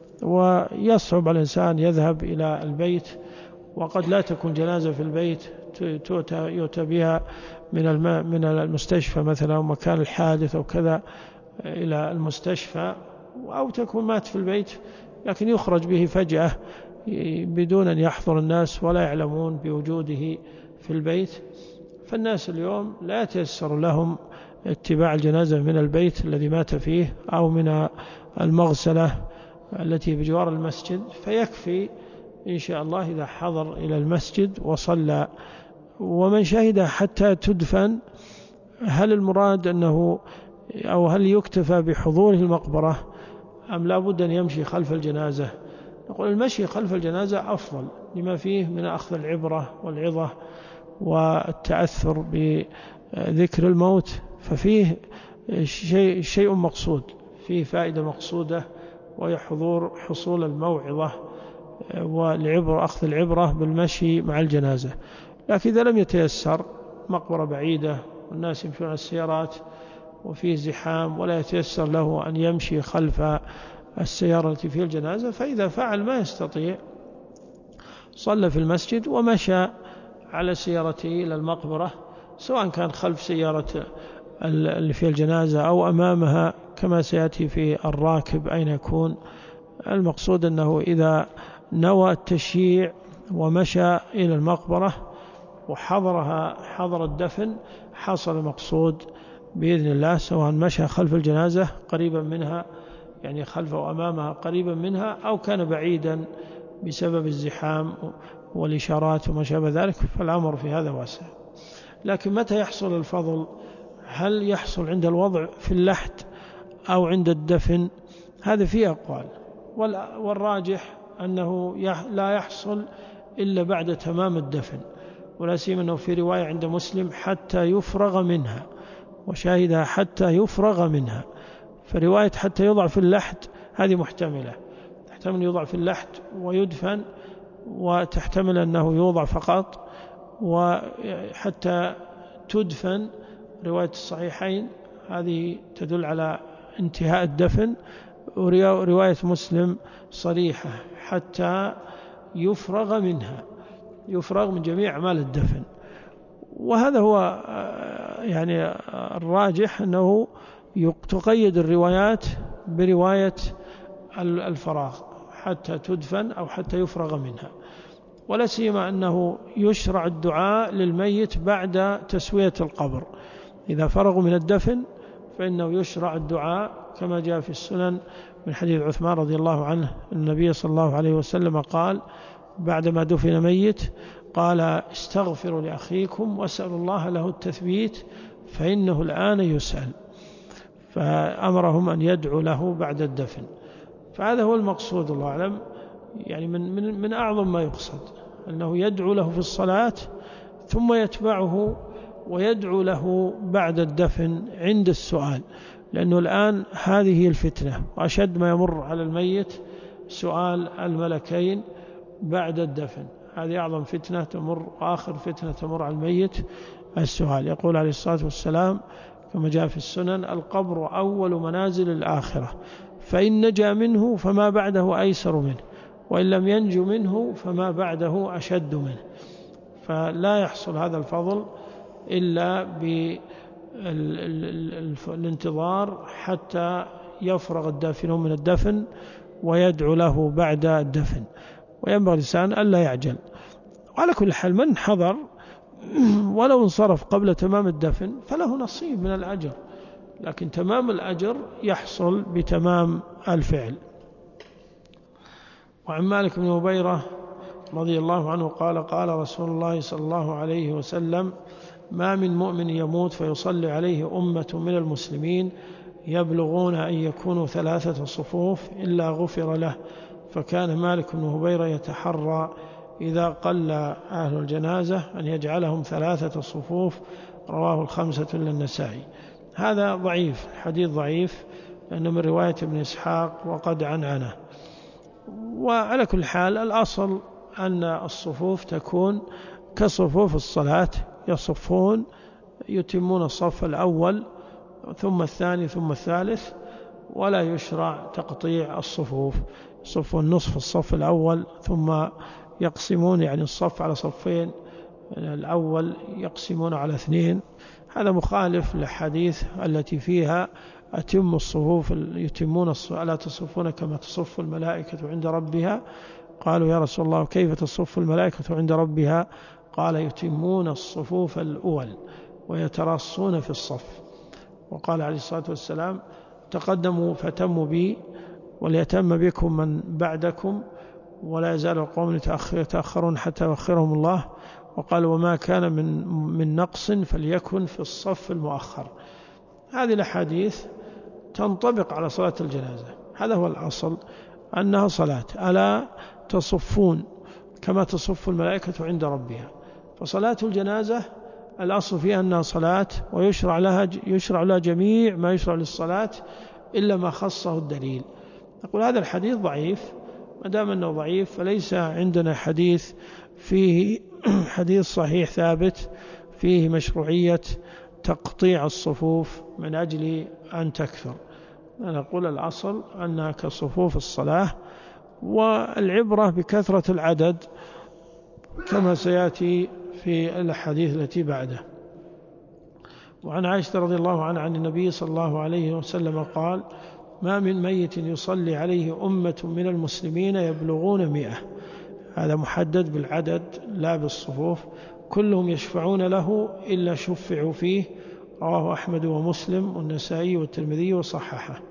ويصعب على الإنسان يذهب إلى البيت، وقد لا تكون جنازة في البيت، يؤتى بها من من المستشفى مثلا أو مكان الحادث أو كذا إلى المستشفى، أو تكون مات في البيت لكن يخرج به فجأة بدون أن يحضر الناس ولا يعلمون بوجوده في البيت. فالناس اليوم لا يتيسر لهم اتباع الجنازة من البيت الذي مات فيه أو من المغسلة التي بجوار المسجد، فيكفي إن شاء الله إذا حضر إلى المسجد وصلى. ومن شهد حتى تدفن، هل المراد أنه أو هل يكتفى بحضوره المقبرة أم لا بد أن يمشي خلف الجنازة؟ نقول المشي خلف الجنازة أفضل لما فيه من أخذ العبرة والعظة والتأثر بذكر الموت، ففيه شيء, شيء مقصود، فيه فائدة مقصودة، وهي حضور حصول الموعظة والعبرة، أخذ العبرة بالمشي مع الجنازة. لكن إذا لم يتيسر، مقبرة بعيدة والناس يمشون على السيارات وفيه زحام ولا يتيسر له أن يمشي خلف السيارة التي فيها الجنازة، فإذا فعل ما يستطيع صلى في المسجد ومشى على سيارته إلى المقبرة، سواء كان خلف سيارة اللي فيها الجنازة أو أمامها كما سيأتي في الراكب أين يكون. المقصود أنه إذا نوى التشييع ومشى إلى المقبرة وحضرها حضر الدفن، حصل المقصود بإذن الله، سواء مشى خلف الجنازة قريبا منها، يعني خلفه وأمامها قريبا منها، أو كان بعيدا بسبب الزحام والإشارات وما شابه ذلك، فالأمر في هذا واسع. لكن متى يحصل الفضل؟ هل يحصل عند الوضع في اللحد أو عند الدفن؟ هذا فيه أقوال، والراجح أنه لا يحصل إلا بعد تمام الدفن، ولا سيما أنه في رواية عند مسلم حتى يفرغ منها، وشاهدها حتى يفرغ منها. فرواية حتى يوضع في اللحد هذه محتملة، تحتمل يوضع في اللحد ويدفن، وتحتمل أنه يوضع فقط، وحتى تدفن رواية الصحيحين هذه تدل على انتهاء الدفن، ورواية مسلم صريحة حتى يفرغ منها، يفرغ من جميع أعمال الدفن. وهذا هو يعني الراجح، أنه تقيد الروايات برواية الفراغ حتى تدفن أو حتى يفرغ منها. ولا سيما أنه يشرع الدعاء للميت بعد تسوية القبر، إذا فرغوا من الدفن فإنه يشرع الدعاء كما جاء في السنن من حديث عثمان رضي الله عنه، النبي صلى الله عليه وسلم قال بعدما دفن ميت، قال استغفروا لأخيكم واسألوا الله له التثبيت فإنه الآن يسأل، فأمرهم أن يدعوا له بعد الدفن. فهذا هو المقصود الله أعلم، يعني من, من, من أعظم ما يقصد أنه يدعو له في الصلاة ثم يتبعه ويدعو له بعد الدفن عند السؤال، لأنه الآن هذه الفتنة، وأشد ما يمر على الميت سؤال الملكين بعد الدفن، هذه أعظم فتنة تمر، وآخر فتنة تمر على الميت السؤال. يقول عليه الصلاة والسلام كما جاء في السنن: القبر أول منازل الآخرة، فإن نجا منه فما بعده أيسر منه، وإن لم ينج منه فما بعده أشد منه. فلا يحصل هذا الفضل إلا بالانتظار حتى يفرغ الدافنون من الدفن ويدعو له بعد الدفن، وينبغي الإنسان ألا يعجل. وعلى كل حال من حضر ولو انصرف قبل تمام الدفن فله نصيب من الأجر، لكن تمام الأجر يحصل بتمام الفعل. وعن مالك بن هبيرة رضي الله عنه قال: قال رسول الله صلى الله عليه وسلم: ما من مؤمن يموت فيصلي عليه أمة من المسلمين يبلغون أن يكونوا ثلاثة صفوف إلا غفر له. فكان مالك بن هبيرة يتحرى إذا قل أهل الجنازة أن يجعلهم ثلاثة صفوف. رواه الخمسة للنسائي. هذا ضعيف، حديث ضعيف، لأنه من رواية ابن إسحاق وقد عنعنه. وعلى كل حال الأصل أن الصفوف تكون كصفوف الصلاة، يصفون يتمون الصف الأول ثم الثاني ثم الثالث، ولا يشرع تقطيع الصفوف، يصفون نصف الصف الأول ثم يقسمون يعني الصف على صفين، الأول يقسمون على اثنين. هذا مخالف للحديث التي فيها أتم الصفوف، يتمون ألا تصفون كما تصف الملائكة عند ربها. قالوا: يا رسول الله كيف تصف الملائكة عند ربها؟ قال: يتمون الصفوف الأول ويتراصون في الصف. وقال عليه الصلاة والسلام: تقدموا فتموا بي وليتم بكم من بعدكم، ولا يزال القوم يتأخرون حتى يؤخرهم الله. وقال: وما كان من من نقص فليكن في الصف المؤخر. هذه الأحاديث تنطبق على صلاة الجنازة، هذا هو الأصل أنها صلاة، ألا تصفون كما تصف الملائكة عند ربها. فصلاة الجنازة الأصل فيها أنها صلاة، ويشرع لها يشرع لها جميع ما يشرع للصلاة إلا ما خصه الدليل. نقول هذا الحديث ضعيف، ما دام أنه ضعيف فليس عندنا حديث فيه حديث صحيح ثابت فيه مشروعية تقطيع الصفوف من أجل أن تكثر. نقول الأصل أنها كصفوف الصلاة، والعبرة بكثرة العدد كما سيأتي في الحديث التي بعده. وعن عائشة رضي الله عنها عن النبي صلى الله عليه وسلم قال: ما من ميت يصلي عليه أمة من المسلمين يبلغون مئة. هذا محدد بالعدد لا بالصفوف. كلهم يشفعون له إلا شفعوا فيه. رواه أحمد ومسلم والنسائي والترمذي وصححه.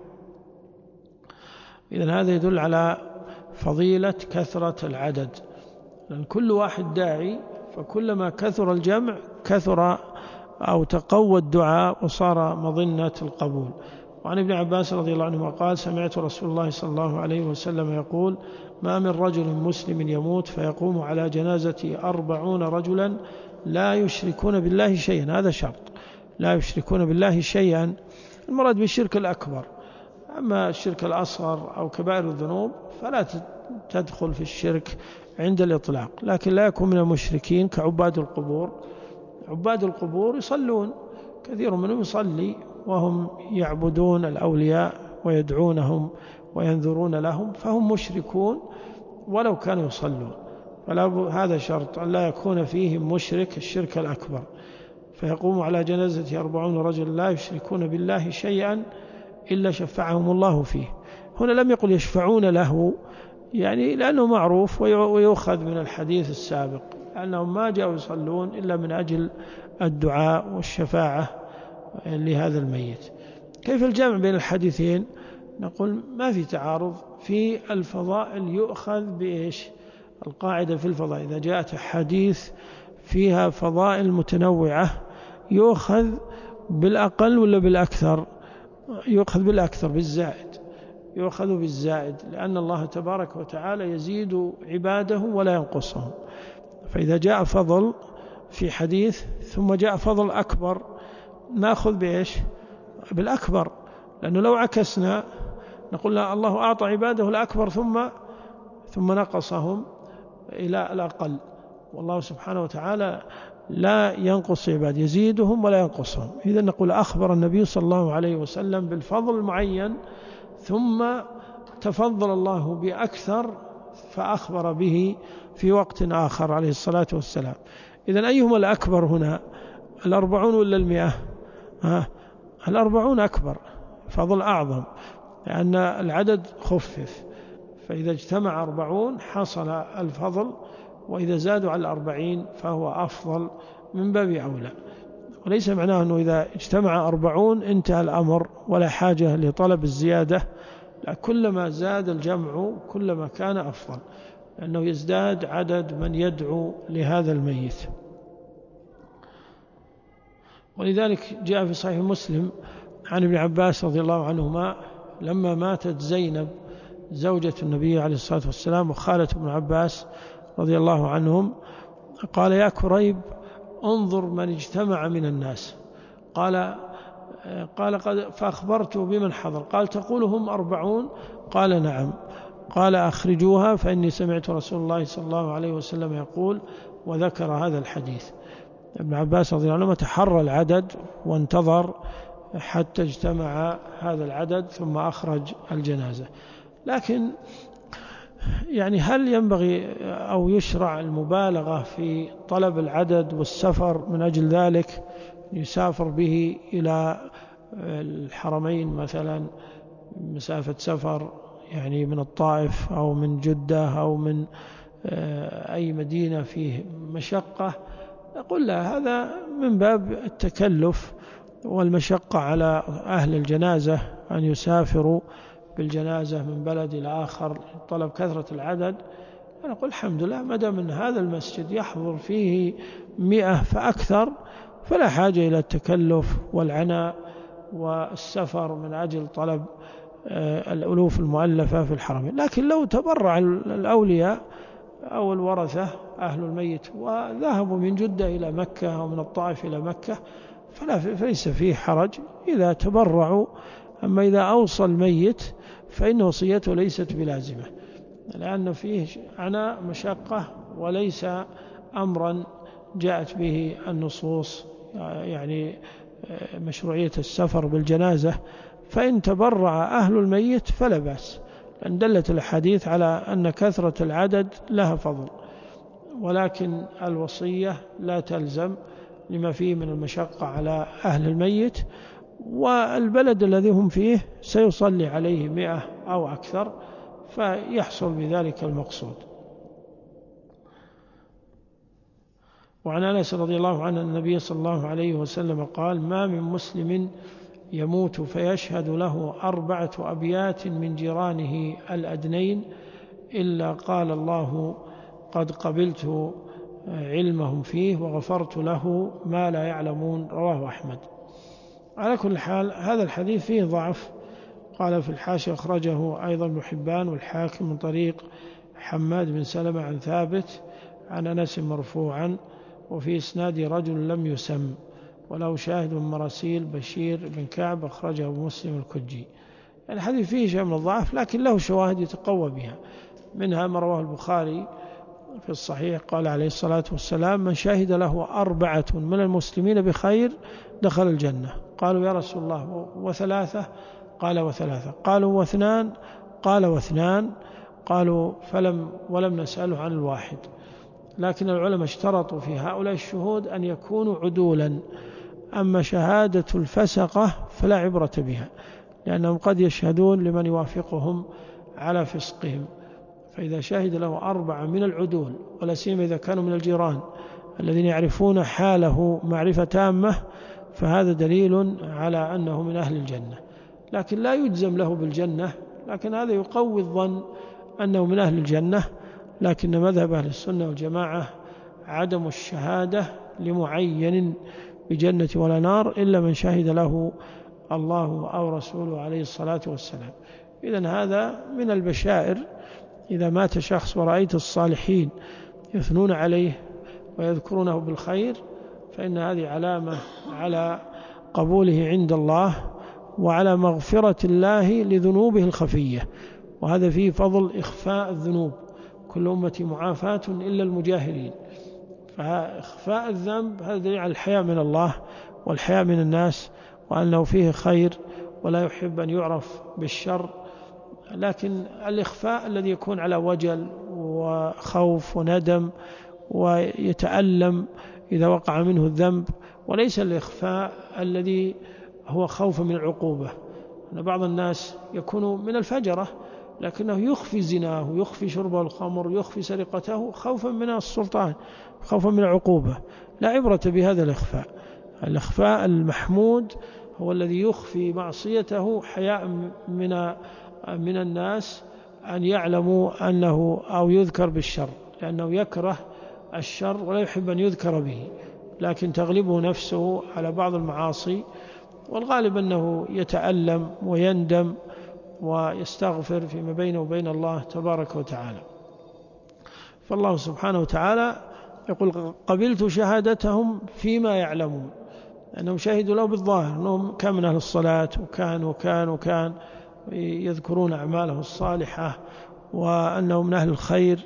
إذن هذا يدل على فضيلة كثرة العدد، لأن كل واحد داعي، فكلما كثر الجمع كثر أو تقوى الدعاء وصار مظنة القبول. وعن ابن عباس رضي الله عنهما قال: سمعت رسول الله صلى الله عليه وسلم يقول: ما من رجل مسلم يموت فيقوم على جنازة أربعون رجلا لا يشركون بالله شيئا. هذا شرط، لا يشركون بالله شيئا، المراد بالشرك الأكبر. أما الشرك الأصغر أو كبائر الذنوب فلا تدخل في الشرك عند الإطلاق، لكن لا يكون من المشركين كعباد القبور. عباد القبور يصلون، كثير منهم يصلي وهم يعبدون الأولياء ويدعونهم وينذرون لهم فهم مشركون ولو كانوا يصلون. فلا هذا شرط أن لا يكون فيهم مشرك الشرك الأكبر، فيقوم على جنازة أربعون رجل لا يشركون بالله شيئا إلا شفعهم الله فيه. هنا لم يقل يشفعون له، يعني لأنه معروف ويؤخذ من الحديث السابق أنهم ما جاءوا يصلون إلا من أجل الدعاء والشفاعة لهذا الميت. كيف الجمع بين الحديثين؟ نقول ما في تعارض. في الفضائل يؤخذ بإيش؟ القاعدة في الفضائل إذا جاءت حديث فيها فضائل متنوعة يؤخذ بالأقل ولا بالأكثر؟ يؤخذ بالأكثر، بالزائد، يؤخذ بالزائد، لأن الله تبارك وتعالى يزيد عباده ولا ينقصهم. فإذا جاء فضل في حديث ثم جاء فضل أكبر نأخذ بإيش؟ بالأكبر، لأنه لو عكسنا نقول لا الله أعطى عباده الأكبر ثم ثم نقصهم إلى الأقل، والله سبحانه وتعالى لا ينقص عباد، يزيدهم ولا ينقصهم. إذن نقول أخبر النبي صلى الله عليه وسلم بالفضل المعين ثم تفضل الله بأكثر فأخبر به في وقت آخر عليه الصلاة والسلام. إذن أيهما الأكبر هنا؟ الأربعون ولا المئة؟ ها؟ الأربعون أكبر، فضل أعظم، لأن العدد خفف، فإذا اجتمع أربعون حصل الفضل، وإذا زادوا على الأربعين فهو أفضل من باب أولى. وليس معناه أنه إذا اجتمع أربعون انتهى الأمر ولا حاجة لطلب الزيادة، لا، كلما زاد الجمع كلما كان أفضل، لأنه يزداد عدد من يدعو لهذا الميت. ولذلك جاء في صحيح مسلم عن ابن عباس رضي الله عنهما لما ماتت زينب زوجة النبي عليه الصلاة والسلام وخالة ابن عباس رضي الله عنهم، قال يا كريب انظر من اجتمع من الناس. قال قال قد فأخبرته بمن حضر. قال تقول هم أربعون؟ قال نعم. قال أخرجوها فإني سمعت رسول الله صلى الله عليه وسلم يقول، وذكر هذا الحديث. ابن عباس رضي الله عنه تحرى العدد وانتظر حتى اجتمع هذا العدد ثم أخرج الجنازة. لكن يعني هل ينبغي أو يشرع المبالغة في طلب العدد والسفر من أجل ذلك، يسافر به إلى الحرمين مثلا مسافة سفر يعني من الطائف أو من جدة أو من أي مدينة فيه مشقة؟ نقول لا، هذا من باب التكلف والمشقة على أهل الجنازة أن يسافروا بالجنازة من بلد إلى آخر طلب كثرة العدد. نقول الحمد لله ما دام من هذا المسجد يحضر فيه مئة فأكثر فلا حاجة إلى التكلف والعناء والسفر من أجل طلب الألوف المؤلفة في الحرمين. لكن لو تبرع الأولياء أو الورثة أهل الميت وذهبوا من جدة إلى مكة أو من الطائف إلى مكة فلا فليس فيه حرج إذا تبرعوا. أما إذا أوصى الميت فإن وصيته ليست بلازمة، لأن فيه عناء مشقة وليس أمرا جاءت به النصوص يعني مشروعية السفر بالجنازة. فإن تبرع أهل الميت فلا بأس، لأن دلت الحديث على أن كثرة العدد لها فضل، ولكن الوصية لا تلزم لما فيه من المشقة على أهل الميت، والبلد الذي هم فيه سيصلي عليه مئة أو أكثر فيحصل بذلك المقصود. وعن أنس رضي الله عنه النبي صلى الله عليه وسلم قال ما من مسلم يموت فيشهد له أربعة أبيات من جيرانه الأدنين إلا قال الله قد قبلت علمهم فيه وغفرت له ما لا يعلمون. رواه أحمد. على كل حال هذا الحديث فيه ضعف. قال في الحاشية أخرجه أيضا ابن حبان والحاكم من طريق حماد بن سلمة عن ثابت عن أنس مرفوعا، وفي إسناد رجل لم يسم، وله شاهد من مراسيل بشير بن كعب أخرجه أبو مسلم الكجي. يعني الحديث فيه شيء من الضعف لكن له شواهد يتقوى بها، منها ما رواه البخاري في الصحيح قال عليه الصلاة والسلام من شهد له أربعة من المسلمين بخير دخل الجنة. قالوا يا رسول الله وثلاثة؟ قال وثلاثة. قالوا واثنان؟ قال واثنان. قالوا فلم ولم نسأله عن الواحد. لكن العلماء اشترطوا في هؤلاء الشهود أن يكونوا عدولا. أما شهادة الفسقة فلا عبرة بها، لأنهم قد يشهدون لمن يوافقهم على فسقهم. فإذا شهد له أربعة من العدول، ولا سيما إذا كانوا من الجيران الذين يعرفون حاله معرفة تامة، فهذا دليل على أنه من أهل الجنة. لكن لا يجزم له بالجنة، لكن هذا يقوي الظن أنه من أهل الجنة. لكن مذهب أهل السنة والجماعة عدم الشهادة لمعين بجنة ولا نار إلا من شهد له الله أو رسوله عليه الصلاة والسلام. إذن هذا من البشائر. إذا مات شخص ورأيت الصالحين يثنون عليه ويذكرونه بالخير، فإن هذه علامة على قبوله عند الله وعلى مغفرة الله لذنوبه الخفية. وهذا فيه فضل إخفاء الذنوب. كل أمتي معافاة إلا المجاهرين. فإخفاء الذنب هذا دليل على الحياء من الله والحياء من الناس، وأنه فيه خير ولا يحب أن يعرف بالشر. لكن الإخفاء الذي يكون على وجل وخوف وندم ويتألم إذا وقع منه الذنب، وليس الإخفاء الذي هو خوف من العقوبة. أن بعض الناس يكون من الفجرة لكنه يخفي زناه، يخفي شربه الخمر، يخفي سرقته خوفا من السلطان، خوفا من العقوبة. لا عبرة بهذا الإخفاء. الإخفاء المحمود هو الذي يخفي معصيته حياء من من الناس أن يعلموا أنه أو يذكر بالشر، لأنه يكره الشر ولا يحب أن يذكر به، لكن تغلبه نفسه على بعض المعاصي، والغالب أنه يتألم ويندم ويستغفر فيما بينه وبين الله تبارك وتعالى. فالله سبحانه وتعالى يقول قبلت شهادتهم فيما يعلمون، أنهم شهدوا له بالظاهر أنهم كان من أهل الصلاة وكان وكان وكان يذكرون أعماله الصالحة وأنهم من أهل الخير،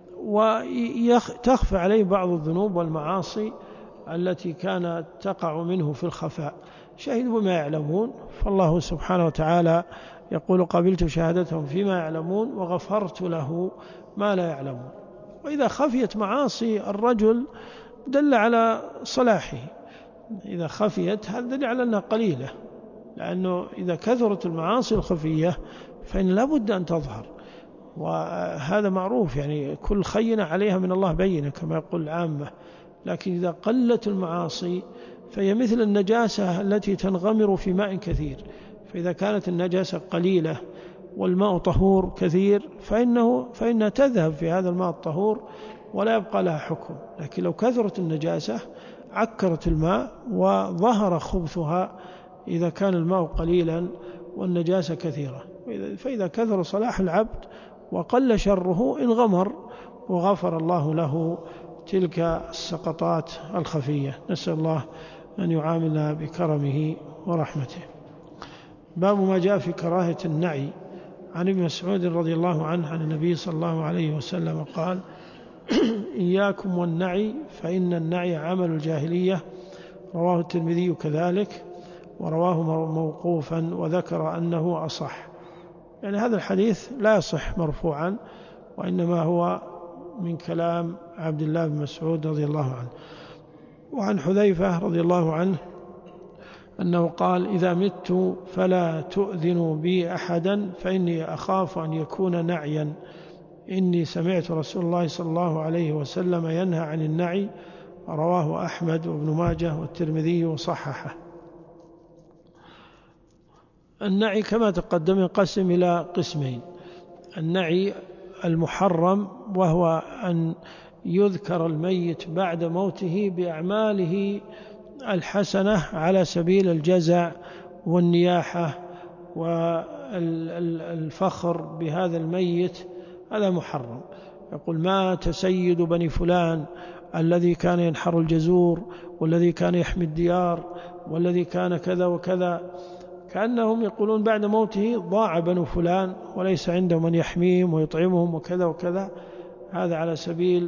وتخفى عليه بعض الذنوب والمعاصي التي كانت تقع منه في الخفاء. شهدوا بما يعلمون. فالله سبحانه وتعالى يقول قبلت شهادتهم فيما يعلمون وغفرت له ما لا يعلمون. وإذا خفيت معاصي الرجل دل على صلاحه. إذا خفيت هذا دل على أنها قليلة، لأنه إذا كثرت المعاصي الخفية فإن لابد أن تظهر، وهذا معروف. يعني كل خينة عليها من الله بينة كما يقول العامة. لكن إذا قلت المعاصي فهي مثل النجاسة التي تنغمر في ماء كثير. فإذا كانت النجاسة قليلة والماء طهور كثير فإنه فإنها تذهب في هذا الماء الطهور ولا يبقى لها حكم. لكن لو كثرت النجاسة عكرت الماء وظهر خبثها إذا كان الماء قليلا والنجاسة كثيرة. فإذا كثر صلاح العبد وقل شره انغمر وغفر الله له تلك السقطات الخفية. نسأل الله أن يعاملنا بكرمه ورحمته. باب ما جاء في كراهة النعي. عن ابن مسعود رضي الله عنه عن النبي صلى الله عليه وسلم قال إياكم والنعي فإن النعي عمل الجاهلية. رواه الترمذي كذلك، ورواه موقوفا وذكر أنه أصح. يعني هذا الحديث لا يصح مرفوعا، وإنما هو من كلام عبد الله بن مسعود رضي الله عنه. وعن حذيفة رضي الله عنه أنه قال إذا مت فلا تؤذنوا بي أحدا فإني أخاف أن يكون نعيا، إني سمعت رسول الله صلى الله عليه وسلم ينهى عن النعي. رواه أحمد وابن ماجه والترمذي وصححه. النعي كما تقدم ينقسم إلى قسمين: النعي المحرم وهو أن يذكر الميت بعد موته بأعماله الحسنة على سبيل الجزع والنياحة والفخر بهذا الميت، هذا محرم. يقول مات سيد بني فلان الذي كان ينحر الجزور والذي كان يحمي الديار والذي كان كذا وكذا، كأنهم يقولون بعد موته ضاع بنو فلان وليس عندهم من يحميهم ويطعمهم وكذا وكذا. هذا على سبيل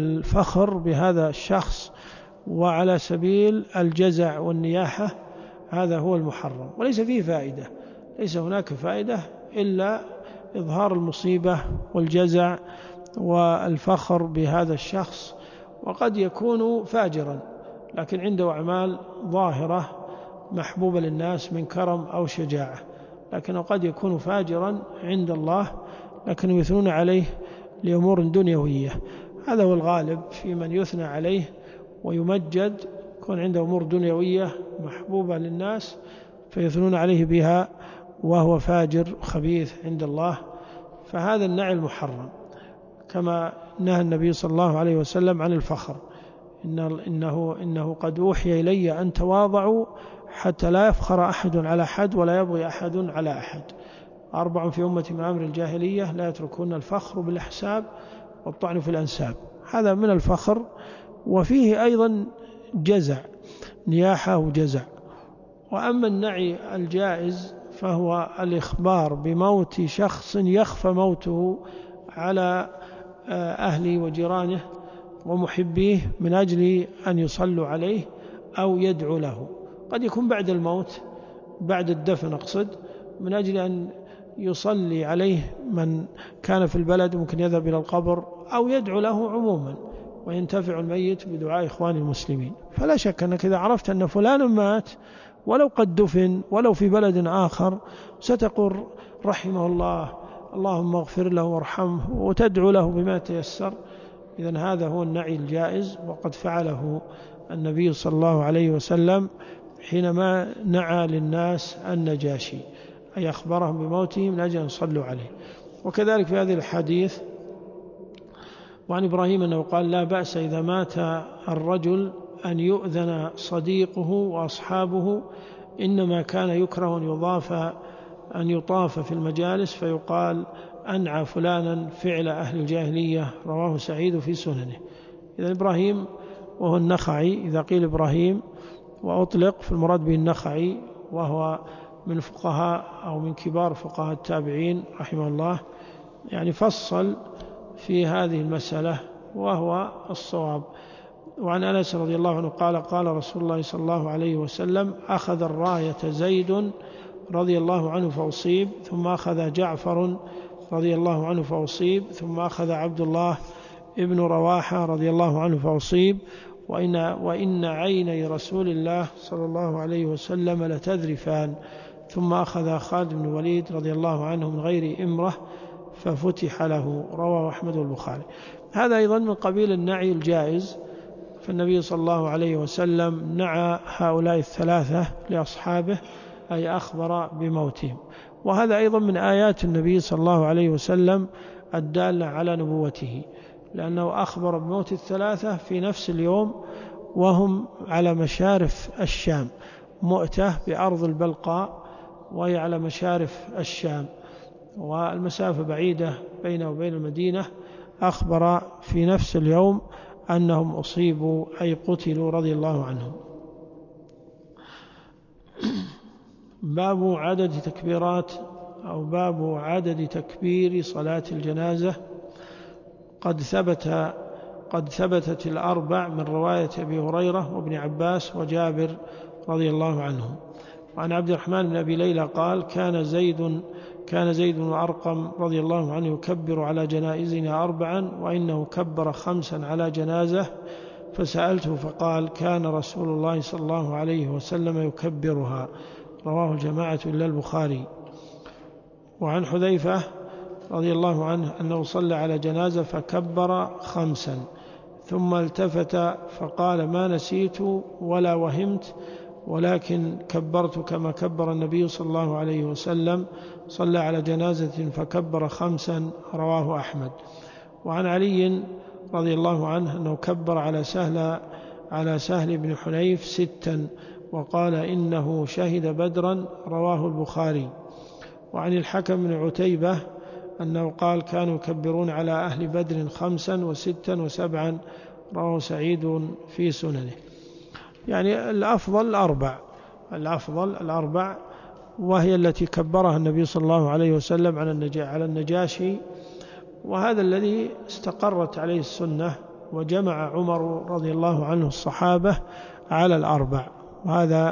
الفخر بهذا الشخص وعلى سبيل الجزع والنياحة. هذا هو المحرم، وليس فيه فائدة، ليس هناك فائدة إلا إظهار المصيبة والجزع والفخر بهذا الشخص. وقد يكون فاجرا لكن عنده أعمال ظاهرة محبوبة للناس من كرم أو شجاعة، لكن قد يكون فاجرا عند الله لكن يثنون عليه لأمور دنيوية. هذا هو الغالب في من يثنى عليه ويمجد، يكون عنده أمور دنيوية محبوبة للناس فيثنون عليه بها وهو فاجر خبيث عند الله، فهذا النعي المحرم. كما نهى النبي صلى الله عليه وسلم عن الفخر، إنه, إنه, إنه قد أوحي إلي أن تواضعوا حتى لا يفخر أحد على أحد ولا يبغي أحد على أحد. أربع في أمة من أمر الجاهلية لا يتركون الفخر بالأحساب والطعن في الأنساب، هذا من الفخر. وفيه أيضا جزع، نياحة وجزع. وأما النعي الجائز فهو الإخبار بموت شخص يخفى موته على أهله وجيرانه ومحبيه من أجل أن يصلوا عليه أو يدعو له، قد يكون بعد الموت بعد الدفن أقصد، من أجل أن يصلي عليه من كان في البلد ممكن يذهب إلى القبر أو يدعو له عموما وينتفع الميت بدعاء إخوان المسلمين. فلا شك أنك إذا عرفت أن فلان مات ولو قد دفن ولو في بلد آخر ستقول رحمه الله، اللهم اغفر له وارحمه، وتدعو له بما تيسر. إذن هذا هو النعي الجائز، وقد فعله النبي صلى الله عليه وسلم حينما نعى للناس النجاشي، أي أخبرهم بموته من أجل أن يصلوا عليه. وكذلك في هذه الحديث وعن إبراهيم أنه قال لا بأس إذا مات الرجل أن يؤذن صديقه وأصحابه، إنما كان يكره أن يضاف أن يطاف في المجالس فيقال أنعى فلانا فعل أهل الجاهلية، رواه سعيد في سننه. إذا إبراهيم وهو النخعي، إذا قيل إبراهيم وأطلق فالمراد به النخعي، وهو من فقهاء أو من كبار فقهاء التابعين رحمه الله، يعني فصل في هذه المسألة وهو الصواب. وعن أنس رضي الله عنه قال قال رسول الله صلى الله عليه وسلم أخذ الراية زيد رضي الله عنه فأصيب، ثم أخذ جعفر رضي الله عنه فأصيب، ثم أخذ عبد الله ابن رواحة رضي الله عنه فأصيب، وإن, وإن عيني رسول الله صلى الله عليه وسلم لتذرفان، ثم أخذ خالد بن الوليد رضي الله عنه من غير إمرة ففتح له، رواه أحمد والبخاري. هذا أيضا من قبيل النعي الجائز، فالنبي صلى الله عليه وسلم نعى هؤلاء الثلاثة لأصحابه، أي أخبر بموتهم. وهذا أيضا من آيات النبي صلى الله عليه وسلم الدالة على نبوته، لأنه أخبر بموت الثلاثة في نفس اليوم وهم على مشارف الشام، مؤتة بأرض البلقاء وهي على مشارف الشام والمسافة بعيدة بينه وبين المدينة. أخبر في نفس اليوم أنهم أصيبوا أي قتلوا رضي الله عنهم. باب عدد تكبيرات أو باب عدد تكبير صلاة الجنازة. قد ثبت قد ثبتت الأربع من رواية أبي هريرة وابن عباس وجابر رضي الله عنهم. وعن عبد الرحمن بن أبي ليلى قال كان زيد كان زيد بن أرقم رضي الله عنه يكبر على جنائزنا أربعا، وإنه كبر خمسا على جنازة، فسألته فقال كان رسول الله صلى الله عليه وسلم يكبرها، رواه الجماعة إلا البخاري. وعن حذيفة رضي الله عنه أنه صلى على جنازة فكبر خمسا، ثم التفت فقال ما نسيت ولا وهمت، ولكن كبرت كما كبر النبي صلى الله عليه وسلم، صلى على جنازة فكبر خمسا، رواه أحمد. وعن علي رضي الله عنه أنه كبر على سهل على سهل بن حنيف ستا، وقال إنه شهد بدرا، رواه البخاري. وعن الحكم بن عتيبة أنه قال كانوا يكبرون على أهل بدر خمسا وستا وسبعا، رواه سعيد في سننه. يعني الأفضل الأربع الأفضل الأربع وهي التي كبرها النبي صلى الله عليه وسلم على النجاشي، وهذا الذي استقرت عليه السنة، وجمع عمر رضي الله عنه الصحابة على الأربع، وهذا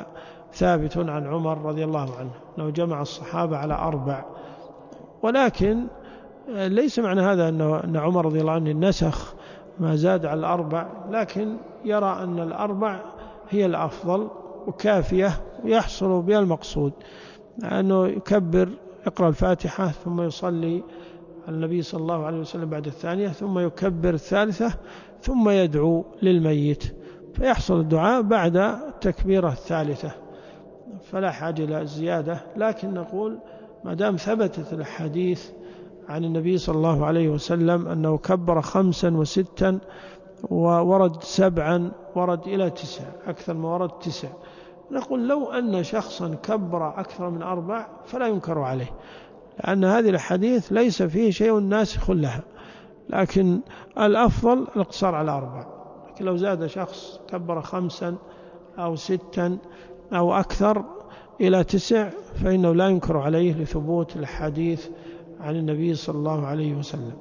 ثابت عن عمر رضي الله عنه أنه جمع الصحابة على أربع، ولكن ليس معنى هذا أن عمر رضي الله عنه نسخ ما زاد على الأربع، لكن يرى أن الأربع هي الأفضل وكافية ويحصل بها المقصود، أنه يكبر يقرأ الفاتحة ثم يصلي على النبي صلى الله عليه وسلم بعد الثانية، ثم يكبر الثالثة، ثم يدعو للميت، فيحصل الدعاء بعد التكبيرة الثالثة، فلا حاجة إلى الزيادة. لكن نقول ما دام ثبتت الحديث عن النبي صلى الله عليه وسلم أنه كبر خمسا وستا وورد سبعا ورد إلى تسع، أكثر ما ورد تسع، نقول لو أن شخصا كبر أكثر من أربع فلا ينكر عليه، لأن هذه الحديث ليس فيه شيء ناسخ لها، لكن الأفضل الاقتصار على أربع. لكن لو زاد شخص كبر خمسا أو ستا أو أكثر إلى تسع فإنه لا ينكر عليه لثبوت الحديث عن النبي صلى الله عليه وسلم.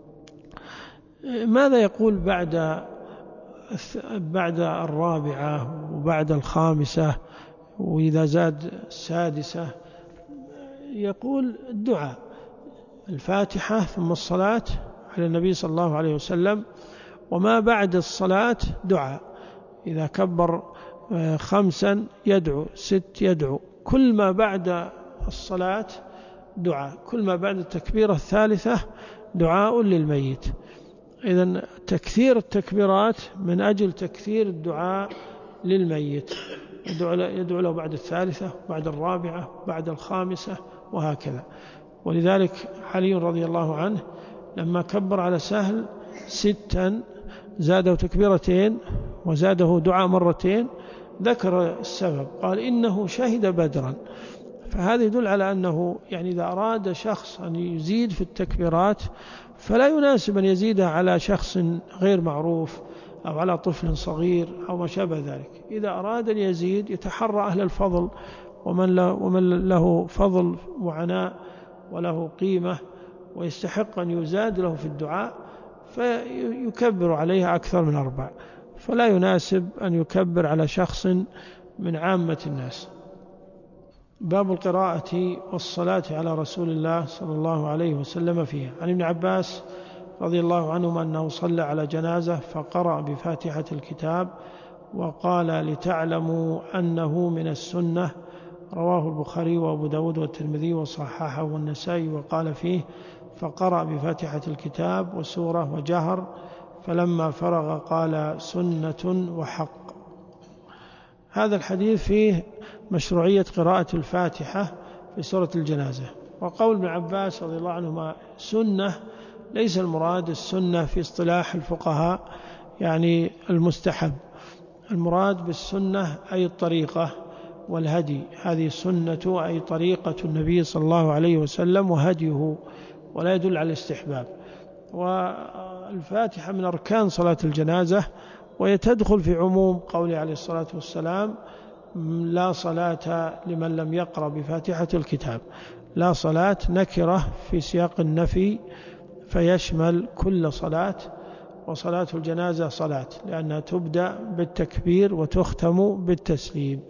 ماذا يقول بعد بعد الرابعة وبعد الخامسة وإذا زاد السادسة؟ يقول الدعاء، الفاتحة ثم الصلاة على النبي صلى الله عليه وسلم، وما بعد الصلاة دعاء، إذا كبر خمسا يدعو، ست يدعو، كل ما بعد الصلاة دعاء، كل ما بعد التكبيرة الثالثة دعاء للميت. إذن تكثير التكبيرات من أجل تكثير الدعاء للميت، يدعو له بعد الثالثة بعد الرابعة بعد الخامسة وهكذا. ولذلك علي رضي الله عنه لما كبر على سهل ستا زاده تكبيرتين وزاده دعاء مرتين، ذكر السبب، قال إنه شهد بدرا. فهذا يدل على أنه يعني إذا أراد شخص أن يزيد في التكبيرات فلا يناسب أن يزيدها على شخص غير معروف أو على طفل صغير أو ما شابه ذلك. إذا أراد أن يزيد يتحرى أهل الفضل ومن له, ومن له فضل وعناء وله قيمة ويستحق أن يزاد له في الدعاء فيكبر عليها أكثر من أربع، فلا يناسب أن يكبر على شخص من عامة الناس. باب القراءة والصلاة على رسول الله صلى الله عليه وسلم فيها. عن ابن عباس رضي الله عنهما أنه صلى على جنازة فقرأ بفاتحة الكتاب وقال لتعلموا أنه من السنة، رواه البخاري وأبو داود والترمذي وصححه والنسائي، وقال فيه فقرأ بفاتحة الكتاب وسورة وجهر، فلما فرغ قال سنة وحق. هذا الحديث فيه مشروعية قراءة الفاتحة في سورة الجنازة. وقول ابن عباس رضي الله عنهما سنة، ليس المراد السنة في اصطلاح الفقهاء يعني المستحب، المراد بالسنة أي الطريقة والهدي، هذه السنة أي طريقة النبي صلى الله عليه وسلم وهديه، ولا يدل على الاستحباب. والفاتحة من أركان صلاة الجنازة، ويتدخل في عموم قوله عليه الصلاة والسلام لا صلاة لمن لم يقرأ بفاتحة الكتاب. لا صلاة نكرة في سياق النفي فيشمل كل صلاة، وصلاة الجنازة صلاة لأنها تبدأ بالتكبير وتختم بالتسليم.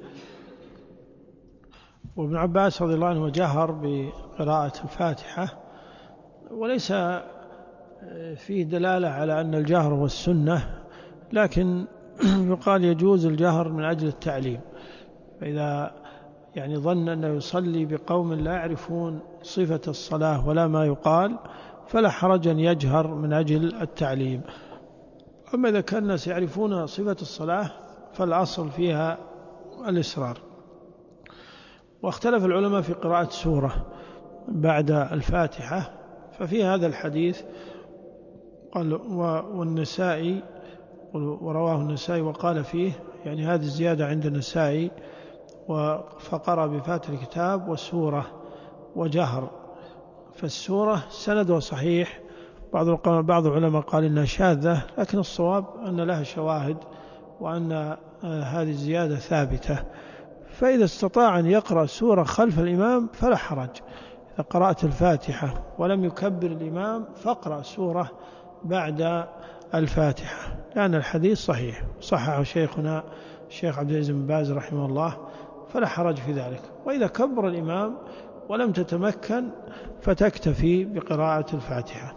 وابن عباس رضي الله عنه جهر بقراءة الفاتحة، وليس فيه دلالة على أن الجهر هو السنة، لكن يقال يجوز الجهر من أجل التعليم، فإذا يعني ظن أنه يصلي بقوم لا يعرفون صفة الصلاة ولا ما يقال فلا حرج أن يجهر من أجل التعليم. أما إذا كان الناس يعرفون صفة الصلاة فالأصل فيها الإسرار. واختلف العلماء في قراءة سورة بعد الفاتحة، ففي هذا الحديث قال والنسائي ورواه النسائي وقال فيه يعني هذه الزيادة عند النسائي فقرأ بفاتحة الكتاب وسورة وجهر. فالسورة سند صحيح، بعض بعض العلماء قال إنها شاذة، لكن الصواب أن لها شواهد وأن هذه الزيادة ثابتة. فإذا استطاع أن يقرأ سورة خلف الإمام فلا حرج، إذا قرأت الفاتحة ولم يكبر الإمام فاقرأ سورة بعد الفاتحة، لأن الحديث صحيح، صححه شيخنا الشيخ عبد العزيز بن باز رحمه الله فلا حرج في ذلك. وإذا كبر الإمام ولم تتمكن فتكتفي بقراءة الفاتحة.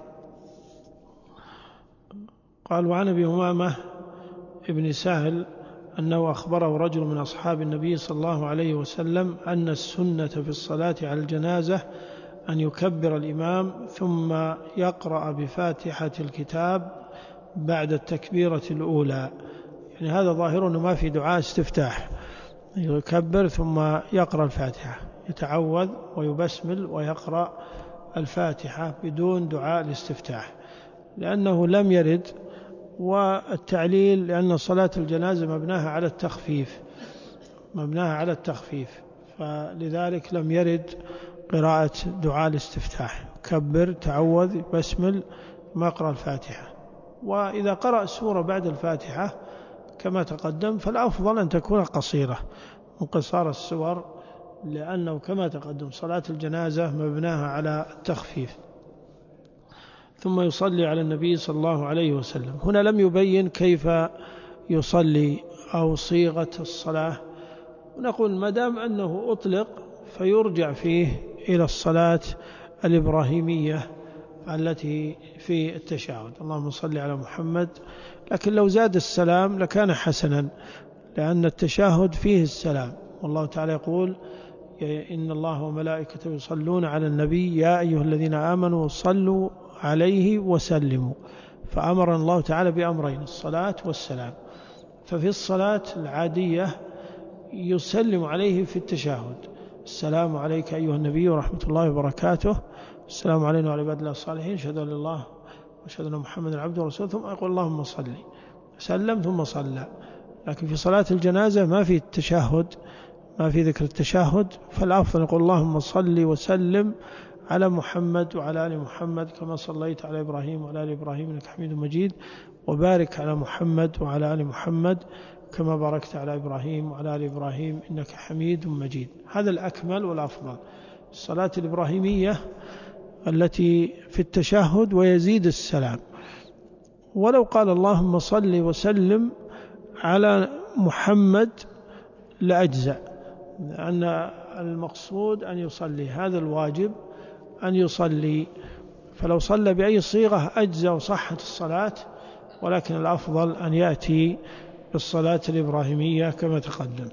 قال: وعن أبي أمامة ابن سهل أنه أخبره رجل من أصحاب النبي صلى الله عليه وسلم أن السنة في الصلاة على الجنازة أن يكبر الإمام ثم يقرأ بفاتحة الكتاب بعد التكبيرة الأولى. يعني هذا ظاهر أنه ما في دعاء استفتاح، يكبر ثم يقرأ الفاتحة، يتعوذ ويبسمل ويقرأ الفاتحة بدون دعاء الاستفتاح، لأنه لم يرد. والتعليل لأن صلاة الجنازة مبناها على التخفيف مبناها على التخفيف فلذلك لم يرد قراءة دعاء الاستفتاح. كبر، تعوذ، بسمل، ما قرأ الفاتحة. وإذا قرأ سورة بعد الفاتحة كما تقدم فالأفضل أن تكون قصيرة من قصار السور، لأنه كما تقدم صلاة الجنازة مبناها على التخفيف. ثم يصلي على النبي صلى الله عليه وسلم. هنا لم يبين كيف يصلي أو صيغة الصلاة، ونقول ما دام أنه أطلق فيرجع فيه إلى الصلاة الإبراهيمية التي في التشهد، اللهم صل على محمد. لكن لو زاد السلام لكان حسنا، لأن التشهد فيه السلام، والله تعالى يقول: إن الله وملائكته يصلون على النبي يا أيها الذين آمنوا صلوا عليه وسلموا. فأمر الله تعالى بأمرين: الصلاة والسلام. ففي الصلاة العادية يسلم عليه في التشهد: السلام عليك أيها النبي ورحمة الله وبركاته، السلام علينا وعلى عباد الله الصالحين، أشهد أن لا إله إلا الله وأشهد أن محمدا عبده ورسوله، ثم يقول: اللهم صل. سلم ثم صلى. لكن في صلاة الجنازة ما في التشهد، ما في ذكر التشهد، فالأفضل يقول: اللهم صل وسلم على محمد وعلى آل محمد كما صليت على إبراهيم وعلى آل إبراهيم إنك حميد مجيد، وبارك على محمد وعلى آل محمد كما باركت على إبراهيم وعلى آل إبراهيم إنك حميد مجيد. هذا الأكمل والأفضل. الصلاة الإبراهيمية التي في التشهد ويزيد السلام. ولو قال اللهم صل وسلم على محمد لأجزأ، لأن المقصود أن يصلي، هذا الواجب أن يصلي، فلو صلى بأي صيغة أجزأ وصحت الصلاة، ولكن الأفضل أن يأتي بالصلاة الإبراهيمية كما تقدم.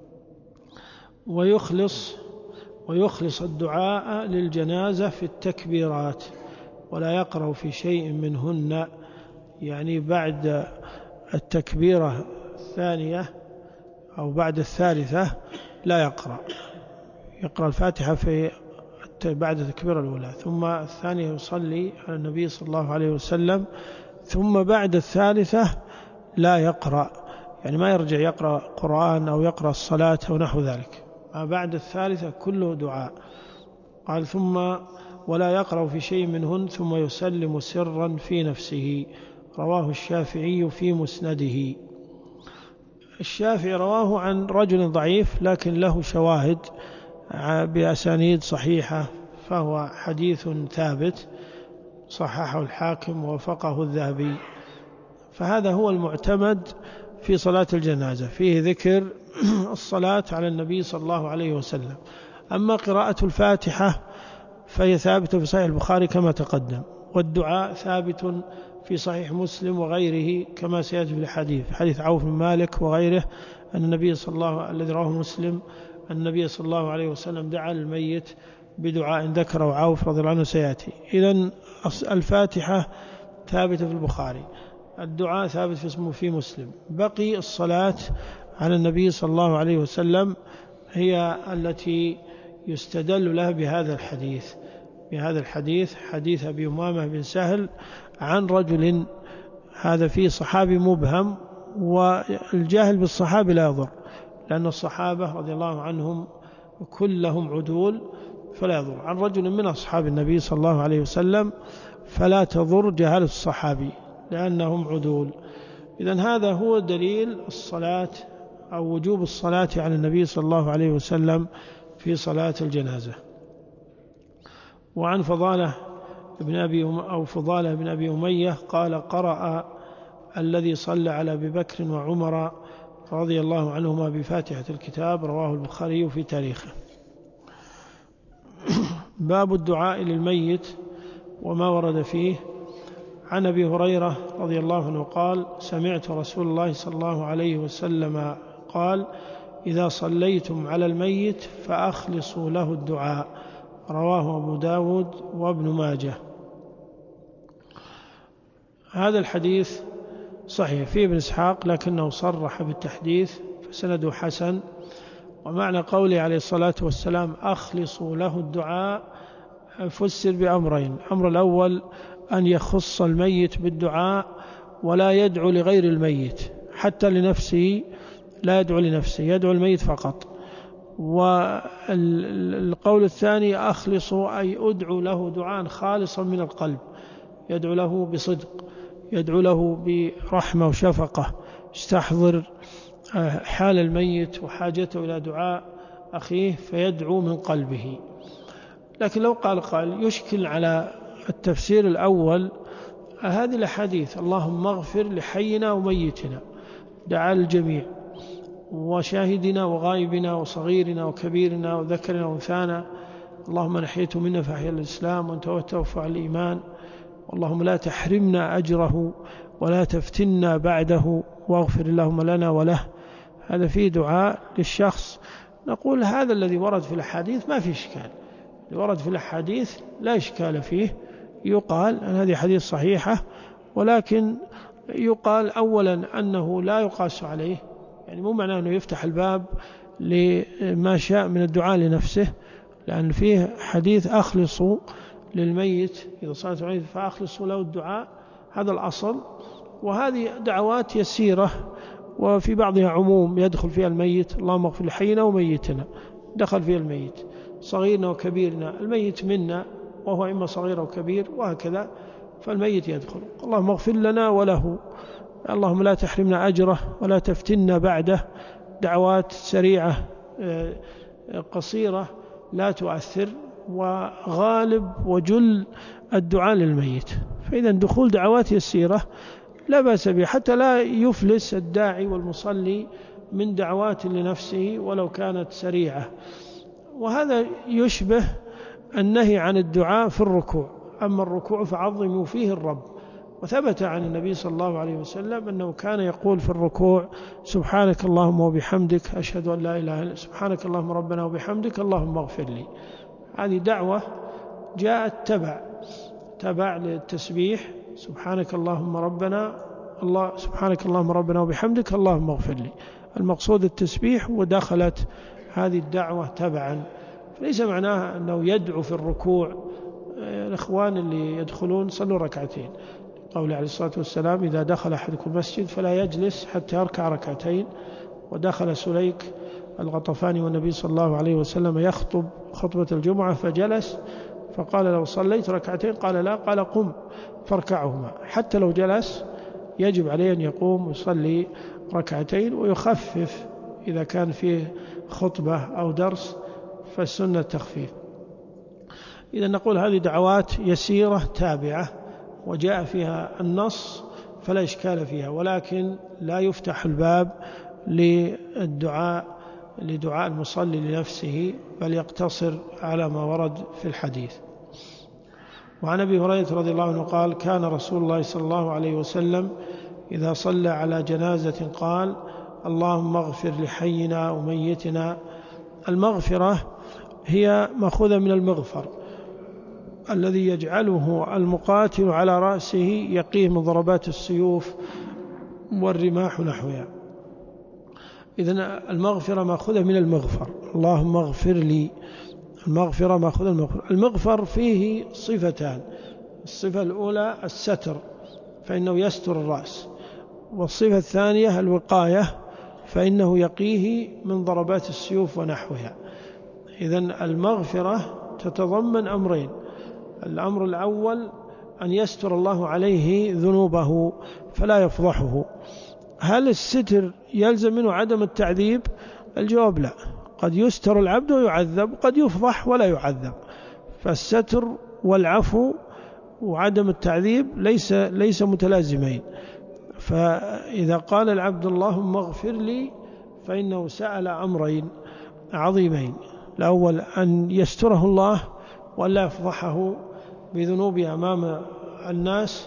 ويخلص ويخلص الدعاء للجنازة في التكبيرات، ولا يقرأ في شيء منهن، يعني بعد التكبيرة الثانية أو بعد الثالثة لا يقرأ، يقرأ الفاتحة في بعد التكبيرة الأولى، ثم الثانية يصلي على النبي صلى الله عليه وسلم، ثم بعد الثالثة لا يقرأ، يعني ما يرجع يقرأ قرآن أو يقرأ الصلاة أو نحو ذلك، ما بعد الثالثة كله دعاء. قال: ثم ولا يقرأ في شيء منهن ثم يسلم سرا في نفسه. رواه الشافعي في مسنده. الشافعي رواه عن رجل ضعيف لكن له شواهد بأسانيد صحيحة، فهو حديث ثابت، صححه الحاكم ووافقه الذهبي. فهذا هو المعتمد في صلاة الجنازة، فيه ذكر الصلاة على النبي صلى الله عليه وسلم. أما قراءة الفاتحة فهي ثابتة في صحيح البخاري كما تقدم، والدعاء ثابت في صحيح مسلم وغيره كما سيأتي في الحديث، حديث عوف بن مالك وغيره أن النبي صلى الله الذي رواه مسلم أن النبي صلى الله عليه وسلم دعا للميت بدعاء ذكره عوف رضي الله عنه سيأتي. إذن الفاتحة ثابتة في البخاري، الدعاء ثابت في اسمه في مسلم، بقي الصلاة على النبي صلى الله عليه وسلم هي التي يستدل لها بهذا الحديث بهذا الحديث حديث أبي أمامة بن سهل عن رجل، هذا فيه صحابي مبهم، والجاهل بالصحابة لا يضر، لأن الصحابة رضي الله عنهم كلهم عدول فلا يضر، عن رجل من أصحاب النبي صلى الله عليه وسلم فلا تضر جهل الصحابي لأنهم عدول. إذن هذا هو دليل الصلاة أو وجوب الصلاة على النبي صلى الله عليه وسلم في صلاة الجنازة. وعن فضالة بن أبي أو فضالة بن أبي أمية قال: قرأ الذي صلى على أبي بكر وعمر رضي الله عنهما بفاتحة الكتاب، رواه البخاري في تاريخه. باب الدعاء للميت وما ورد فيه. عن أبي هريرة رضي الله عنه قال: سمعت رسول الله صلى الله عليه وسلم قال: إذا صليتم على الميت فأخلصوا له الدعاء. رواه أبو داود وابن ماجه. هذا الحديث صحيح فيه ابن إسحاق لكنه صرح بالتحديث فسنده حسن. ومعنى قوله عليه الصلاة والسلام أخلصوا له الدعاء فسر بأمرين: الأمر الأول أن يخص الميت بالدعاء ولا يدعو لغير الميت، حتى لنفسه لا يدعو لنفسه، يدعو الميت فقط. والقول الثاني أخلصوا أي أدعو له دعاء خالصا من القلب، يدعو له بصدق، يدعو له برحمة وشفقة، يستحضر حال الميت وحاجته إلى دعاء أخيه فيدعو من قلبه. لكن لو قال قال يشكل على التفسير الأول هذه الأحاديث: اللهم اغفر لحينا وميتنا، دعا الجميع، وشاهدنا وغائبنا وصغيرنا وكبيرنا وذكرنا وأنثانا، اللهم نحيته منا فأحيا الإسلام وأنت توفى على الإيمان، اللهم لا تحرمنا أجره ولا تفتنا بعده واغفر اللهم لنا وله. هذا فيه دعاء للشخص. نقول هذا الذي ورد في الأحاديث ما في إشكال، اللي ورد في الأحاديث لا إشكال فيه، يقال أن هذه حديث صحيحة، ولكن يقال أولا أنه لا يقاس عليه، يعني مو معناه أنه يفتح الباب لما شاء من الدعاء لنفسه، لأن فيه حديث أخلصوا للميت إذا صليت عليه فأخلصوا له الدعاء، هذا الأصل. وهذه دعوات يسيرة وفي بعضها عموم يدخل فيها الميت: اللهم اغفر لحينا وميتنا، دخل فيها الميت، صغيرنا وكبيرنا، الميت منا وهو إما صغير أو كبير وهكذا، فالميت يدخل. اللهم اغفر لنا وله، اللهم لا تحرمنا أجره ولا تفتنا بعده، دعوات سريعة قصيرة لا تؤثر، وغالب وجل الدعاء للميت. فإذا دخول دعوات يسيرة لا بأس به، حتى لا يفلس الداعي والمصلي من دعوات لنفسه ولو كانت سريعة. وهذا يشبه النهي عن الدعاء في الركوع. أما الركوع فعظموا فيه الرب، وثبت عن النبي صلى الله عليه وسلم أنه كان يقول في الركوع: سبحانك اللهم وبحمدك أشهد أن لا إله إلا أنت، سبحانك اللهم ربنا وبحمدك اللهم اغفر لي. هذه دعوة جاءت تبع تبع للتسبيح: سبحانك اللهم ربنا الله سبحانك اللهم ربنا وبحمدك اللهم اغفر لي. المقصود التسبيح، ودخلت هذه الدعوة تبعا. فليس معناها أنه يدعو في الركوع. الإخوان اللي يدخلون صلوا ركعتين، قول عليه الصلاة والسلام: إذا دخل أحدكم المسجد فلا يجلس حتى يركع ركعتين. ودخل سليك الغطفاني والنبي صلى الله عليه وسلم يخطب خطبة الجمعة فجلس، فقال: لو صليت ركعتين؟ قال: لا. قال: قم فاركعهما. حتى لو جلس يجب عليه أن يقوم ويصلي ركعتين، ويخفف إذا كان فيه خطبة أو درس، فالسنة تخفيف. إذا نقول هذه دعوات يسيرة تابعة وجاء فيها النص فلا إشكال فيها، ولكن لا يفتح الباب للدعاء لدعاء المصلي لنفسه، بل يقتصر على ما ورد في الحديث. وعن أبي هريرة رضي الله عنه قال: كان رسول الله صلى الله عليه وسلم إذا صلى على جنازة قال: اللهم اغفر لحينا وميتنا. المغفرة هي مأخوذة من المغفر الذي يجعله المقاتل على رأسه يقيه من ضربات السيوف والرماح نحوها. إذن المغفرة مأخوذة من المغفر، اللهم اغفر لي. المغفرة مأخوذة من المغفر. المغفر فيه صفتان: الصفة الأولى الستر فإنه يستر الرأس، والصفة الثانية الوقاية فإنه يقيه من ضربات السيوف ونحوها. إذن المغفرة تتضمن أمرين: الأمر الأول أن يستر الله عليه ذنوبه فلا يفضحه. هل الستر يلزم منه عدم التعذيب؟ الجواب لا، قد يستر العبد ويعذب، وقد يفضح ولا يعذب. فالستر والعفو وعدم التعذيب ليس ليس متلازمين. فإذا قال العبد اللهم اغفر لي فإنه سأل أمرين عظيمين: الأول أن يستره الله وأن لا يفضحه بذنوبه أمام الناس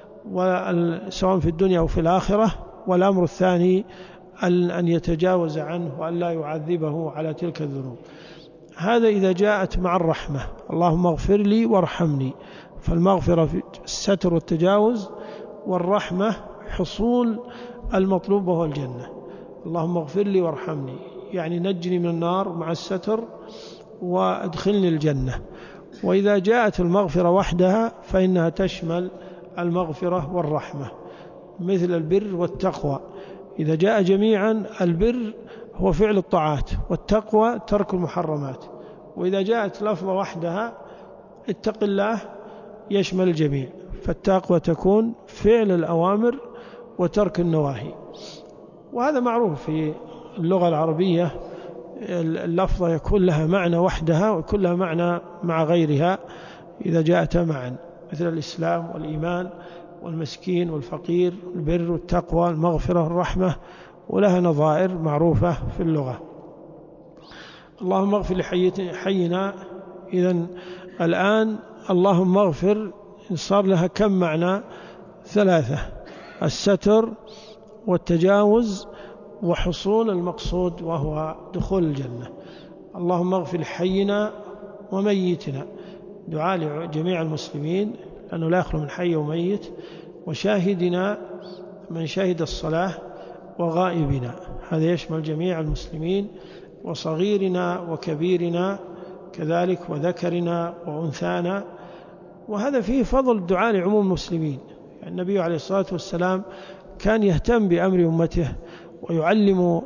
سواء في الدنيا أو في الآخرة، والأمر الثاني أن يتجاوز عنه وأن لا يعذبه على تلك الذنوب. هذا إذا جاءت مع الرحمة: اللهم اغفر لي وارحمني، فالمغفرة في الستر والتجاوز، والرحمة حصول المطلوب وهو الجنة. اللهم اغفر لي وارحمني يعني نجني من النار مع الستر وادخلني الجنة. وإذا جاءت المغفرة وحدها فإنها تشمل المغفرة والرحمة، مثل البر والتقوى. إذا جاء جميعا، البر هو فعل الطاعات والتقوى ترك المحرمات. وإذا جاءت لفظة وحدها اتق الله يشمل الجميع، فالتقوى تكون فعل الأوامر وترك النواهي. وهذا معروف في اللغة العربية، اللفظة يكون لها معنى وحدها ويكون لها معنى مع غيرها إذا جاءت معا، مثل الإسلام والإيمان والمسكين والفقير، البر والتقوى، المغفرة والرحمة، ولها نظائر معروفة في اللغة. اللهم اغفر لحينا، إذن الآن اللهم اغفر صار لها كم معنى؟ ثلاثة: الستر والتجاوز وحصول المقصود وهو دخول الجنة. اللهم اغفر لحينا وميتنا، دعاء لجميع المسلمين لأنه لا يخلو من حي وميت، وشاهدنا من شهد الصلاة، وغائبنا، هذا يشمل جميع المسلمين، وصغيرنا وكبيرنا كذلك، وذكرنا وأنثانا. وهذا فيه فضل الدعاء لعموم المسلمين. يعني النبي عليه الصلاة والسلام كان يهتم بأمر أمته ويعلم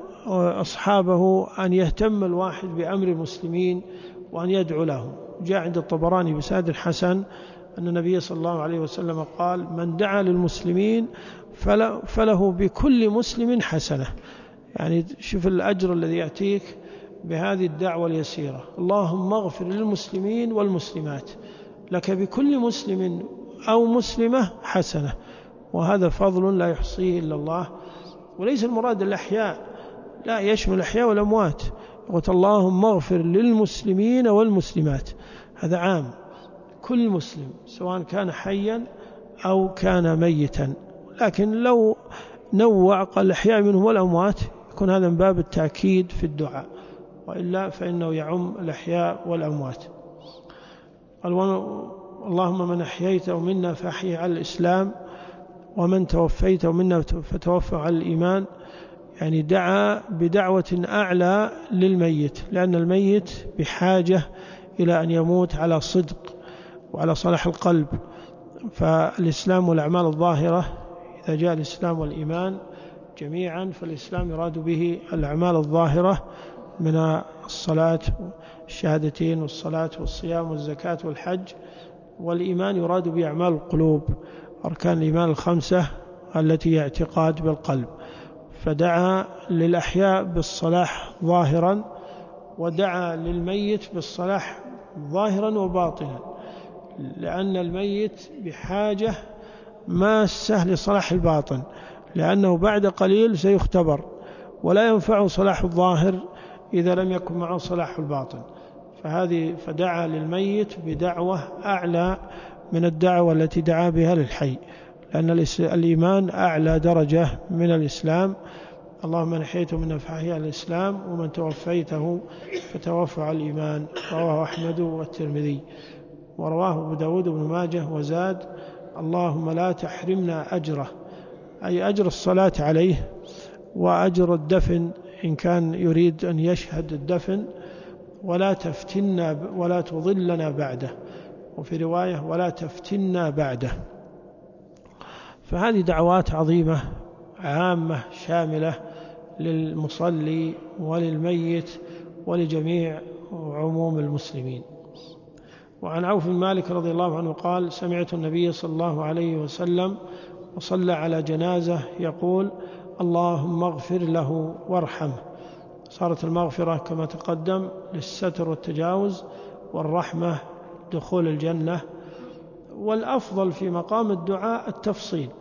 أصحابه أن يهتم الواحد بأمر المسلمين وأن يدعو لهم. جاء عند الطبراني بسند حسن أن النبي صلى الله عليه وسلم قال: من دعا للمسلمين فله بكل مسلم حسنة. يعني شوف الأجر الذي يأتيك بهذه الدعوة اليسيرة: اللهم اغفر للمسلمين والمسلمات، لك بكل مسلم أو مسلمة حسنة. وهذا فضل لا يحصيه إلا الله. وليس المراد الأحياء، لا، يشمل الأحياء والأموات. يقول اللهم اغفر للمسلمين والمسلمات، هذا عام، كل مسلم سواء كان حيا أو كان ميتا. لكن لو نوع قال الأحياء منهم والأموات يكون هذا من باب التأكيد في الدعاء، وإلا فإنه يعم الأحياء والأموات. قال: اللهم من أحييته منا فأحيي على الإسلام، ومن توفيته منا فتوفى على الإيمان. يعني دعا بدعوة أعلى للميت، لأن الميت بحاجة إلى أن يموت على صدق وعلى صلاح القلب. فالإسلام والأعمال الظاهرة، إذا جاء الإسلام والإيمان جميعا فالإسلام يراد به الأعمال الظاهرة من الصلاة الشهادتين والصلاة والصيام والزكاة والحج، والإيمان يراد به أعمال القلوب، أركان الإيمان الخمسة التي هي اعتقاد بالقلب. فدعا للأحياء بالصلاح ظاهرا، ودعا للميت بالصلاح ظاهرا وباطنا، لأن الميت بحاجة ماسة لصلاح الباطن، لأنه بعد قليل سيختبر، ولا ينفع صلاح الظاهر إذا لم يكن معه صلاح الباطن. فهذه فدعا للميت بدعوة أعلى من الدعوة التي دعا بها للحي، لأن الإيمان أعلى درجة من الإسلام. اللهم من أحييته منا فأحيا على الإسلام، ومن توفيته فتوفى على الإيمان. رواه أحمد والترمذي، ورواه أبو داود بن ماجه، وزاد: اللهم لا تحرمنا أجره، أي أجر الصلاة عليه وأجر الدفن إن كان يريد أن يشهد الدفن، ولا تفتنا ولا تضلنا بعده، وفي رواية ولا تفتنا بعده. فهذه دعوات عظيمة عامة شاملة للمصلي وللميت ولجميع عموم المسلمين. وعن عوف بن مالك رضي الله عنه قال: سمعت النبي صلى الله عليه وسلم وصلى على جنازة يقول: اللهم اغفر له وارحمه. صارت المغفرة كما تقدم للستر والتجاوز، والرحمة دخول الجنة. والأفضل في مقام الدعاء التفصيل: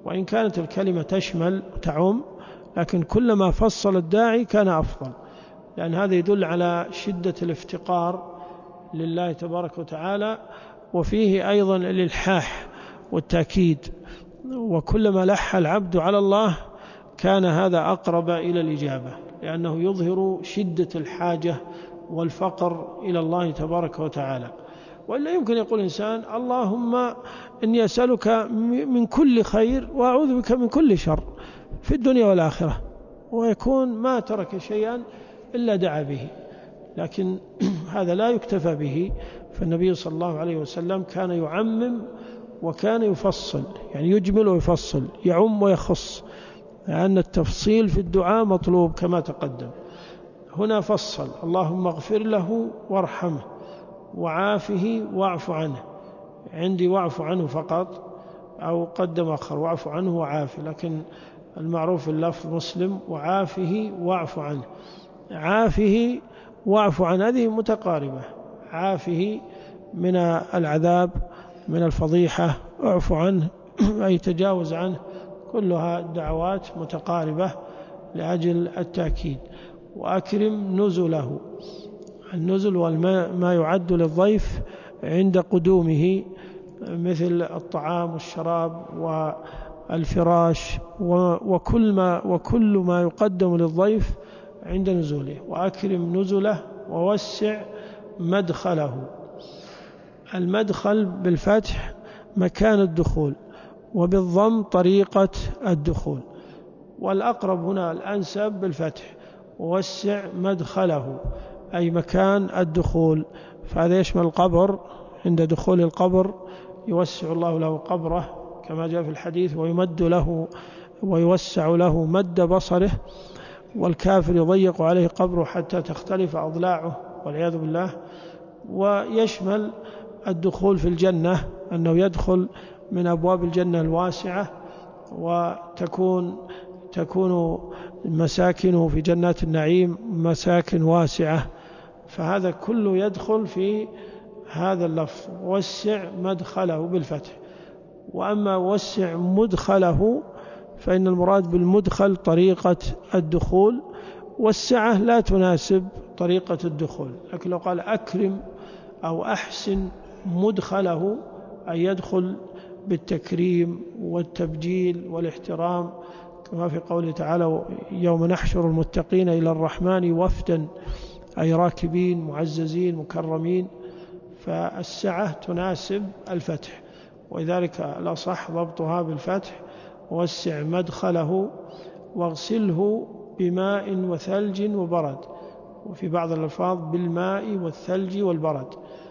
وإن كانت الكلمة تشمل وتعم، لكن كلما فصل الداعي كان أفضل، لأن هذا يدل على شدة الافتقار لله تبارك وتعالى، وفيه أيضا الإلحاح والتأكيد، وكلما لح العبد على الله كان هذا أقرب إلى الإجابة، لأنه يظهر شدة الحاجة والفقر إلى الله تبارك وتعالى. وإلا يمكن يقول إنسان اللهم إني أسألك من كل خير وأعوذ بك من كل شر في الدنيا والآخرة، ويكون ما ترك شيئا إلا دعا به، لكن هذا لا يكتفى به. فالنبي صلى الله عليه وسلم كان يعمم وكان يفصل، يعني يجمل ويفصل، يعم ويخص، لأن التفصيل في الدعاء مطلوب كما تقدم. هنا فصل اللهم اغفر له وارحمه وعافه واعف عنه، عندي واعف عنه فقط، أو قدم آخر واعف عنه وعافه، لكن المعروف اللفظ مسلم وعافه واعف عنه. عافه واعف عنه هذه متقاربة، عافه من العذاب من الفضيحة، اعف عنه أي تجاوز عنه، كلها دعوات متقاربة لأجل التأكيد. وأكرم نزله، النزل والماء ما يعد للضيف عند قدومه، مثل الطعام والشراب والفراش وكل ما, وكل ما يقدم للضيف عند نزوله. وأكرم نزله ووسع مدخله. المدخل بالفتح مكان الدخول، وبالضم طريقة الدخول، والأقرب هنا الأنسب بالفتح، ووسع مدخله أي مكان الدخول. فهذا يشمل القبر، عند دخول القبر يوسع الله له قبره كما جاء في الحديث، ويمد له ويوسع له مد بصره، والكافر يضيق عليه قبره حتى تختلف أضلاعه والعياذ بالله. ويشمل الدخول في الجنة، أنه يدخل من أبواب الجنة الواسعة، وتكون تكون مساكنه في جنات النعيم مساكن واسعة، فهذا كله يدخل في هذا اللفظ وسع مدخله بالفتح. وأما وسع مدخله فإن المراد بالمدخل طريقة الدخول، والسعة لا تناسب طريقة الدخول. لكن لو قال أكرم أو أحسن مدخله أي يدخل بالتكريم والتبجيل والاحترام، كما في قوله تعالى يوم نحشر المتقين إلى الرحمن وفدا، أي راكبين معززين مكرمين. فالسعة تناسب الفتح، ولذلك الأصح ضبطها بالفتح. ووسع مدخله واغسله بماء وثلج وبرد، وفي بعض الألفاظ بالماء والثلج والبرد.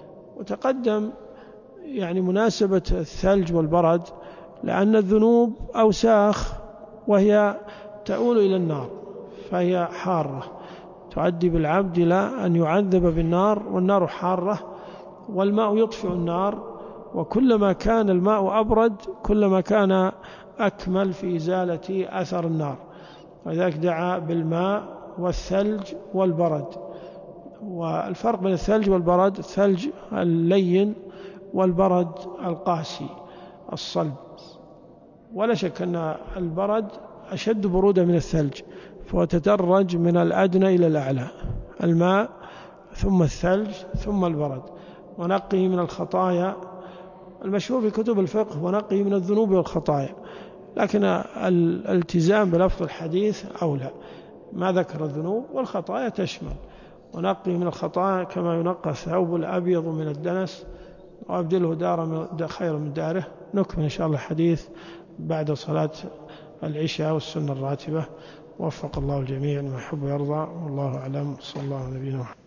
وتقدم يعني مناسبة الثلج والبرد، لأن الذنوب أوساخ وهي تؤول إلى النار، فهي حارة تؤدي بالعبد إلى أن يعذب بالنار، والنار حارة، والماء يطفئ النار، وكلما كان الماء أبرد كلما كان أكمل في إزالة أثر النار. ولذلك دعا بالماء والثلج والبرد. والفرق بين الثلج والبرد، الثلج اللين والبرد القاسي الصلب، ولا شك أن البرد أشد برودة من الثلج، فتدرج من الأدنى إلى الأعلى، الماء ثم الثلج ثم البرد. ونقي من الخطايا، المشهور في كتب الفقه ونقي من الذنوب والخطايا، لكن الالتزام بلفظ الحديث أولى، ما ذكر الذنوب والخطايا تشمل. ونقي من الخطايا كما ينقى الثوب الأبيض من الدنس، وأبدله دار خير من داره. نكمل إن شاء الله الحديث بعد صلاة العشاء والسنة الراتبة. وفق الله الجميع لما يحب ويرضى، والله أعلم. صلى الله على نبينا محمد.